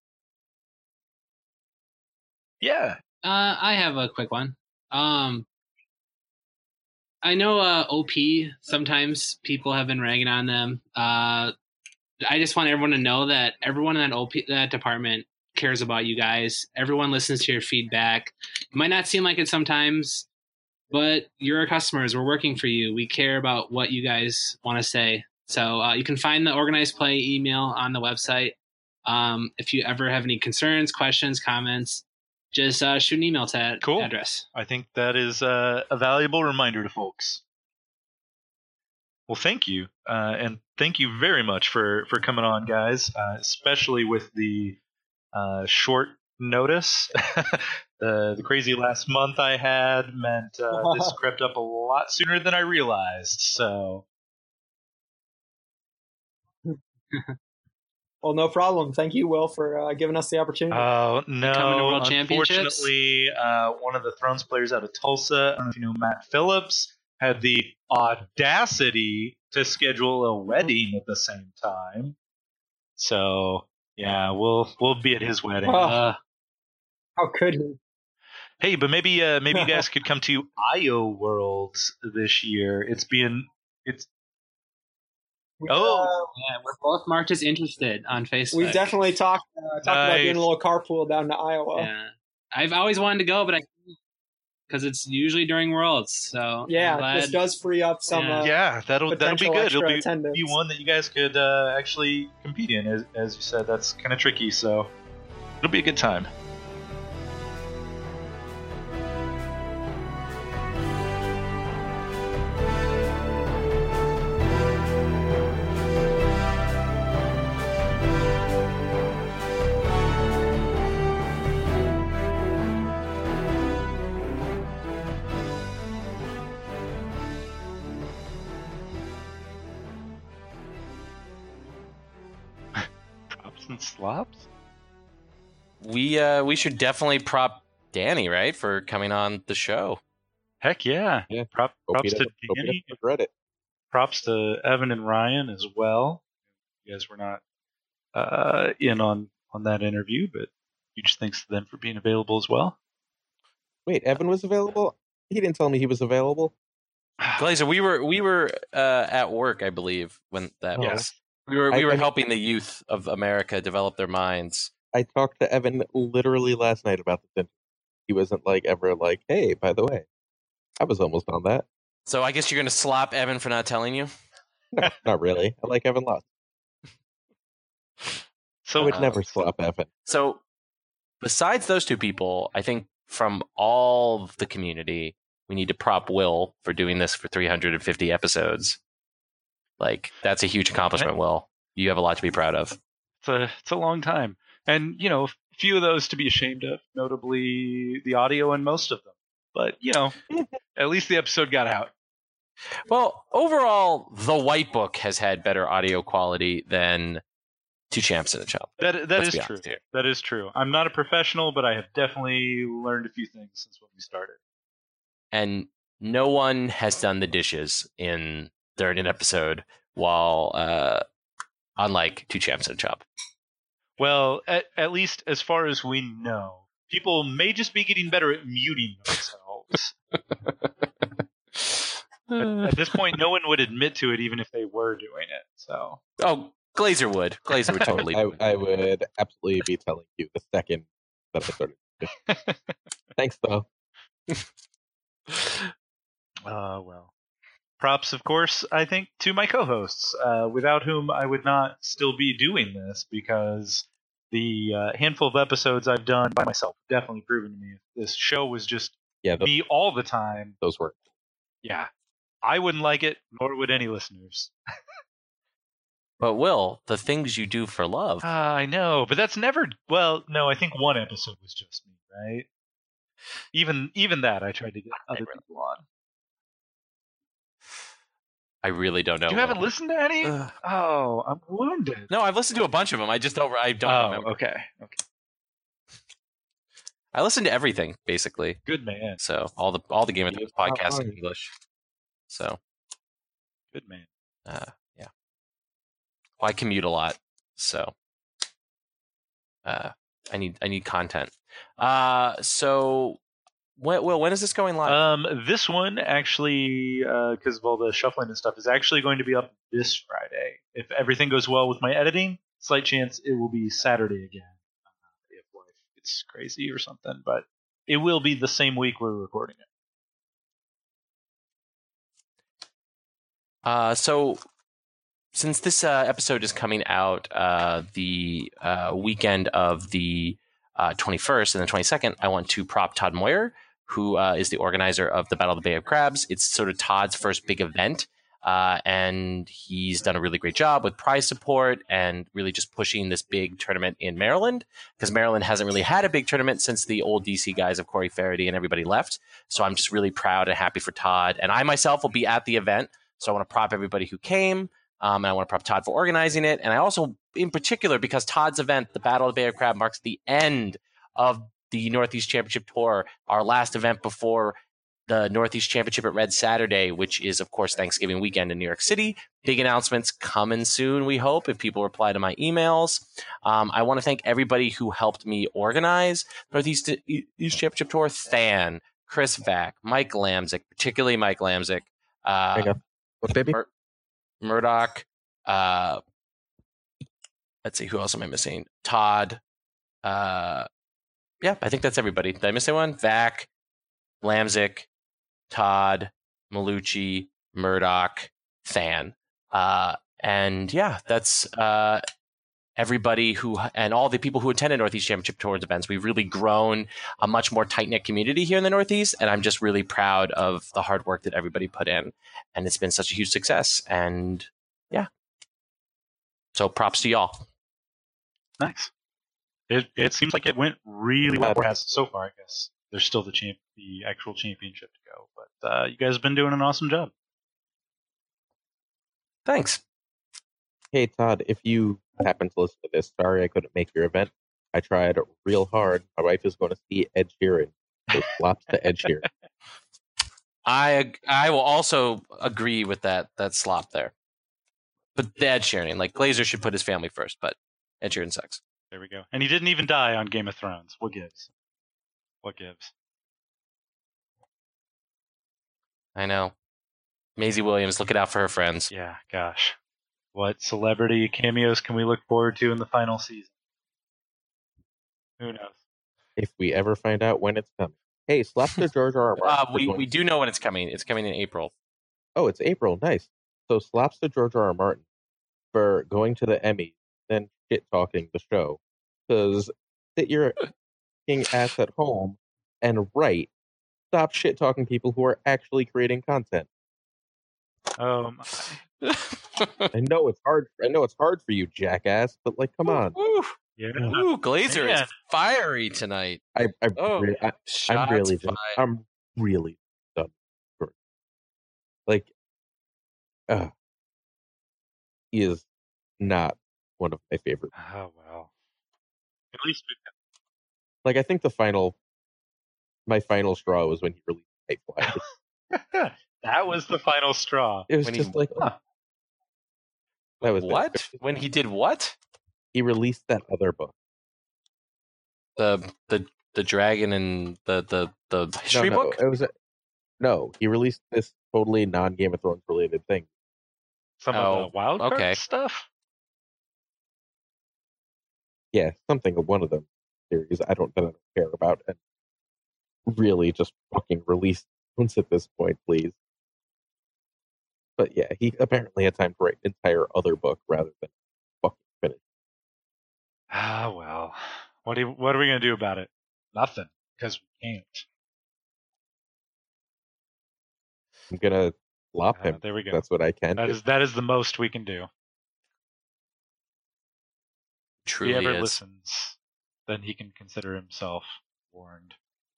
Speaker 1: Yeah.
Speaker 6: Uh, I have a quick one. Um, I know uh, O P, sometimes people have been ragging on them. Uh, I just want everyone to know that everyone in that O P that department cares about you guys. Everyone listens to your feedback. It might not seem like it sometimes, but you're our customers. We're working for you. We care about what you guys want to say. So uh, you can find the Organized Play email on the website. Um, if you ever have any concerns, questions, comments, just uh, shoot an email to that
Speaker 1: Cool.
Speaker 6: address.
Speaker 1: I think that is uh, a valuable reminder to folks. Well, thank you. Uh, and thank you very much for, for coming on, guys, uh, especially with the uh, short notice. the, the crazy last month I had meant uh, this crept up a lot sooner than I realized. So,
Speaker 5: Well, no problem. Thank you, Will, for uh, giving us the opportunity.
Speaker 1: Oh, no.
Speaker 6: Coming to World Championships?
Speaker 1: Unfortunately, uh, one of the Thrones players out of Tulsa, I don't know if you know Matt Phillips, had the audacity to schedule a wedding at the same time. So, yeah, we'll we'll be at his wedding.
Speaker 5: Oh.
Speaker 6: Uh,
Speaker 5: How could he?
Speaker 1: Hey, but maybe uh, maybe you guys could come to I O Worlds this year. It's being it's
Speaker 5: We,
Speaker 1: Oh.
Speaker 6: yeah, we're both marked as interested on
Speaker 5: uh,
Speaker 6: Facebook.
Speaker 5: we definitely talked uh, talked about doing
Speaker 1: Nice.
Speaker 5: a little carpool down to Iowa.
Speaker 6: Yeah, I've always wanted to go, but I because it's usually during Worlds. So
Speaker 5: Yeah,
Speaker 6: I'm glad.
Speaker 5: this does free up some.
Speaker 6: Yeah.
Speaker 5: Uh,
Speaker 1: yeah, that'll that'll be
Speaker 5: potential
Speaker 1: good. It'll
Speaker 5: extra
Speaker 1: be,
Speaker 5: attendance.
Speaker 1: be one that you guys could uh, actually compete in. As, as you said, that's kind of tricky, so it'll be a good time. Props and slops?
Speaker 2: We uh we should definitely prop Danny, right, for coming on the show.
Speaker 1: Heck yeah.
Speaker 3: Yeah.
Speaker 1: Prop,
Speaker 3: Hope
Speaker 1: props
Speaker 3: he
Speaker 1: to
Speaker 3: doesn't- hope he
Speaker 1: Danny.
Speaker 3: doesn't regret it.
Speaker 1: Props to Evan and Ryan as well. You guys were not uh, in on, on that interview, but huge thanks to them for being available as well.
Speaker 3: Wait, Evan was available? He didn't tell me he was available.
Speaker 2: Glazer, we were we were uh, at work, I believe, when that
Speaker 3: Oh.
Speaker 2: was.
Speaker 1: Yes.
Speaker 2: We were
Speaker 3: I-
Speaker 2: we were
Speaker 3: I mean-
Speaker 2: helping the youth of America develop their minds.
Speaker 3: I talked to Evan literally last night about this interview. He wasn't like ever like, hey, by the way, I was almost on that.
Speaker 2: So I guess you're gonna slap Evan for not telling you.
Speaker 3: No, not really. I like Evan lots. I
Speaker 1: So
Speaker 3: would
Speaker 2: uh,
Speaker 3: never slap Evan.
Speaker 2: So besides those two people, I think from all of the community, we need to prop Will for doing this for three hundred fifty episodes. Like that's a huge accomplishment, Will. You have a lot to be proud of.
Speaker 1: it's a, it's a long time. And, you know, a few of those to be ashamed of, notably the audio and most of them. But, you know, at least the episode got out.
Speaker 2: Well, overall, the White Book has had better audio quality than Two Champs and a Chump.
Speaker 1: That that
Speaker 2: Let's
Speaker 1: is
Speaker 2: be
Speaker 1: true.
Speaker 2: honest here.
Speaker 1: That is true. I'm not a professional, but I have definitely learned a few things since when we started.
Speaker 2: And no one has done the dishes in during an episode while uh unlike Two Champs and a Chump.
Speaker 1: Well, at, at least as far as we know, people may just be getting better at muting themselves. at, at this point, no one would admit to it, even if they were doing it. So,
Speaker 2: Oh, Glazer would. Glazer would totally
Speaker 3: I,
Speaker 2: do it.
Speaker 3: I would absolutely be telling you the second that I started. Thanks, though.
Speaker 1: uh, well, props, of course, I think, to my co-hosts, uh, without whom I would not still be doing this, because the uh, handful of episodes I've done by myself have definitely proven to me if this show was just
Speaker 3: Yeah, those,
Speaker 1: me all the time,
Speaker 3: those were.
Speaker 1: yeah, I wouldn't like it, nor would any listeners.
Speaker 2: But Will, the things you do for love.
Speaker 1: Uh, I know, but that's never. Well, no, I think one episode was just me, right? Even even that, I tried to get other people on.
Speaker 2: I really don't know.
Speaker 1: You haven't
Speaker 2: Will.
Speaker 1: listened to any?
Speaker 2: Ugh.
Speaker 1: Oh, I'm wounded.
Speaker 2: No, I've listened to a bunch of them. I just don't. I don't
Speaker 1: Oh,
Speaker 2: remember.
Speaker 1: okay, okay,
Speaker 2: I listen to everything basically.
Speaker 1: good man,
Speaker 2: So all the all the Game of Thrones
Speaker 3: It's not
Speaker 2: podcasts in
Speaker 3: hard.
Speaker 2: English. So
Speaker 1: good man.
Speaker 2: uh, yeah, well, I commute a lot, so uh, I need I need content. Uh, so when, Will, when is this going live?
Speaker 1: Um, this one actually, because of all the shuffling and stuff, is actually going to be up this Friday. If everything goes well with my editing, slight chance it will be Saturday again. Uh, if life gets crazy or something, but it will be the same week we're recording it.
Speaker 2: Uh, so since this uh, episode is coming out uh, the uh, weekend of the uh, twenty-first and the twenty-second, I want to prop Todd Moyer, who uh, is the organizer of the Battle of the Bay of Crabs. It's sort of Todd's first big event, uh, and he's done a really great job with prize support and really just pushing this big tournament in Maryland, because Maryland hasn't really had a big tournament since the old D C guys of Corey Faraday and everybody left. So I'm just really proud and happy for Todd. And I myself will be at the event, so I want to prop everybody who came. Um, and I want to prop Todd for organizing it. And I also, in particular, because Todd's event, the Battle of the Bay of Crab, marks the end of the Northeast Championship Tour, our last event before the Northeast Championship at Red Saturday, which is, of course, Thanksgiving weekend in New York City. Big announcements coming soon, we hope, if people reply to my emails. Um, I want to thank everybody who helped me organize Northeast East Championship Tour. Than, Chris Vack, Mike Lamzik, particularly Mike Lamzik. Uh,
Speaker 3: what baby?
Speaker 2: Mur- Murdoch. Uh, let's see, who else am I missing? Todd. Uh, yeah, I think that's everybody. Did I miss anyone? Vack, Lamzik, Todd, Malucci, Murdoch, Than. Uh, and yeah, that's uh, everybody who, and all the people who attended Northeast Championship Tours events. We've really grown a much more tight-knit community here in the Northeast, and I'm just really proud of the hard work that everybody put in. And it's been such a huge success. And yeah. So props to y'all.
Speaker 1: Nice. It it seems like it went really well. Or has so far, I guess. There's still the champ, the actual championship to go, but uh, you guys have been doing an awesome job.
Speaker 2: Thanks.
Speaker 3: Hey Todd, if you happen to listen to this, sorry I couldn't make your event. I tried real hard. My wife is going to see Ed Sheeran. So flops to Ed Sheeran.
Speaker 2: I I will also agree with that that slop there. But the Ed Sheeran, like Glazer should put his family first, but Ed Sheeran sucks.
Speaker 1: There we go. And he didn't even die on Game of Thrones. What gives? What gives?
Speaker 2: I know. Maisie Williams, looking out for her friends.
Speaker 1: Yeah, gosh. What celebrity cameos can we look forward to in the final season? Who knows?
Speaker 3: If we ever find out when it's coming. Hey, slap the George R. R. Martin.
Speaker 2: Uh, we, we do know when it's coming. It's coming in April.
Speaker 3: Oh, it's April. Nice. So slaps to George R. R. Martin for going to the Emmys, then shit-talking the show. Because sit your king ass at home and write. Stop shit-talking people who are actually creating content.
Speaker 1: Um,
Speaker 3: I know it's hard. I know it's hard for you, jackass. But like, come on.
Speaker 2: Ooh,
Speaker 1: yeah.
Speaker 2: Ooh Glazer
Speaker 1: Man.
Speaker 2: is fiery tonight.
Speaker 3: I, I,
Speaker 2: Oh,
Speaker 3: re- I I'm
Speaker 2: shots
Speaker 3: really, just,
Speaker 2: fired.
Speaker 3: I'm really done. For like, uh, he is not one of my favorite.
Speaker 1: Oh well. At least we
Speaker 3: Like, I think the final, my final straw was when he released Nightfly.
Speaker 1: that was the final straw.
Speaker 3: It was
Speaker 2: When he-
Speaker 3: just like,
Speaker 1: Huh.
Speaker 3: that was
Speaker 2: What?
Speaker 3: it.
Speaker 2: When he did what?
Speaker 3: He released that other book.
Speaker 2: The the the dragon and the the the
Speaker 3: No,
Speaker 2: history
Speaker 3: no,
Speaker 2: book?
Speaker 3: it was a, no. He released this totally non Game of Thrones related thing.
Speaker 1: Some
Speaker 2: Oh,
Speaker 1: of the wild card
Speaker 2: okay.
Speaker 1: stuff.
Speaker 3: Yeah, something of one of them series I don't, that I don't care about, and really just fucking release once at this point, please. But yeah, he apparently had time to write an entire other book rather than fucking finish.
Speaker 1: Ah well. What do you, what are we gonna do about it? Nothing, because we can't.
Speaker 3: I'm gonna lop
Speaker 1: Uh,
Speaker 3: him.
Speaker 1: there we go.
Speaker 3: That's what I can.
Speaker 1: That
Speaker 3: do.
Speaker 1: is that is the most we can do. If
Speaker 2: Truly
Speaker 1: he ever
Speaker 2: is.
Speaker 1: listens, then he can consider himself warned.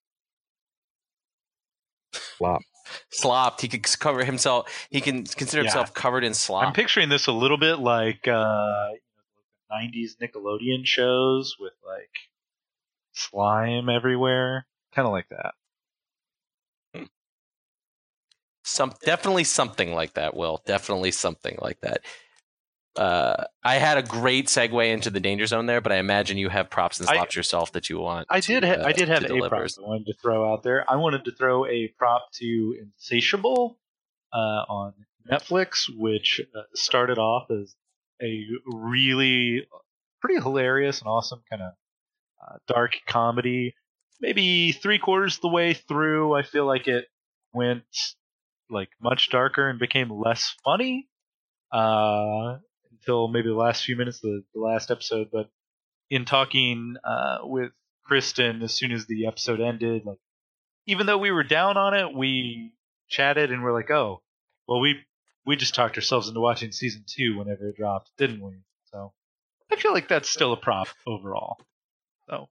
Speaker 3: Flop.
Speaker 2: Slopped. He could cover himself. He can consider
Speaker 1: Yeah.
Speaker 2: himself covered in slop.
Speaker 1: I'm picturing this a little bit like uh, nineties Nickelodeon shows with like slime everywhere, kind of like that.
Speaker 2: Some definitely something like that. Will definitely something like that. Uh, I had a great segue into the danger zone there, but I imagine you have props and
Speaker 1: I-
Speaker 2: slops yourself that you want.
Speaker 1: I
Speaker 2: to,
Speaker 1: did. Ha-
Speaker 2: uh,
Speaker 1: I did have
Speaker 2: to
Speaker 1: a
Speaker 2: deliver.
Speaker 1: prop I wanted to throw out there. I wanted to throw a prop to Insatiable uh, on Netflix, which uh, started off as a really pretty hilarious and awesome kind of uh, dark comedy. Maybe three quarters of the way through, I feel like it went like much darker and became less funny uh, until maybe the last few minutes of the, the last episode. But in talking uh, with Kristen, as soon as the episode ended, like even though we were down on it, we chatted and we're like, "Oh, well, we we just talked ourselves into watching season two whenever it dropped, didn't we?" So I feel like that's still a prop overall. So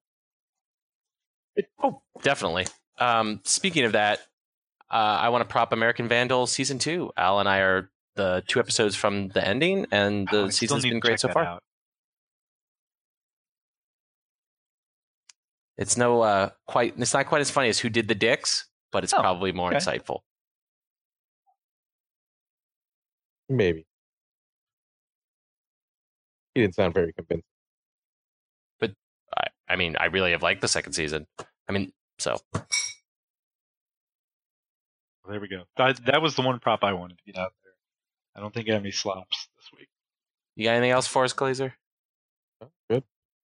Speaker 2: Oh, definitely. Um, speaking of that, uh, I want to prop American Vandal season two. Al and I are the two episodes from the ending, and the
Speaker 1: Oh, I still
Speaker 2: season's
Speaker 1: need
Speaker 2: been
Speaker 1: to
Speaker 2: great
Speaker 1: check
Speaker 2: so
Speaker 1: that
Speaker 2: far.
Speaker 1: out.
Speaker 2: It's no uh, quite. It's not quite as funny as Who Did the Dicks, but it's
Speaker 1: Oh,
Speaker 2: probably more
Speaker 1: okay.
Speaker 2: insightful.
Speaker 3: Maybe. He didn't sound very convincing.
Speaker 2: I, I mean, I really have liked the second season. I mean, so
Speaker 1: There we go. That, that was the one prop I wanted to get out there. I don't think I have any slops this week.
Speaker 2: you got anything else for us, Glazer?
Speaker 3: Good.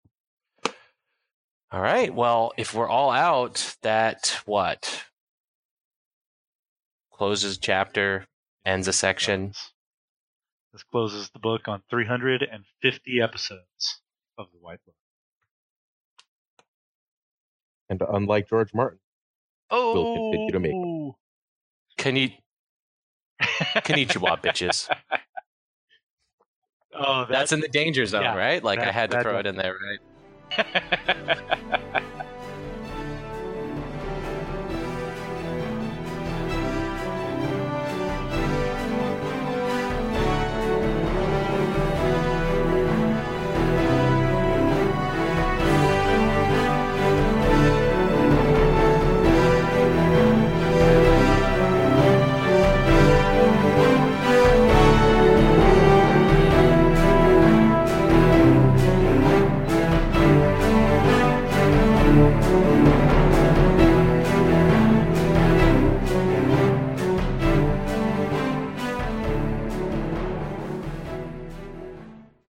Speaker 2: All right. Well, if we're all out, that what closes chapter, ends a section.
Speaker 1: This closes the book on three hundred fifty episodes of the White Book.
Speaker 3: And unlike George Martin,
Speaker 1: Oh,
Speaker 3: We'll continue to make
Speaker 2: Can you? Konnichiwa, bitches.
Speaker 1: Oh,
Speaker 2: That's in the danger zone,
Speaker 1: yeah,
Speaker 2: right? Like I
Speaker 1: that-
Speaker 2: had to
Speaker 1: that
Speaker 2: throw
Speaker 1: does-
Speaker 2: it in there, right?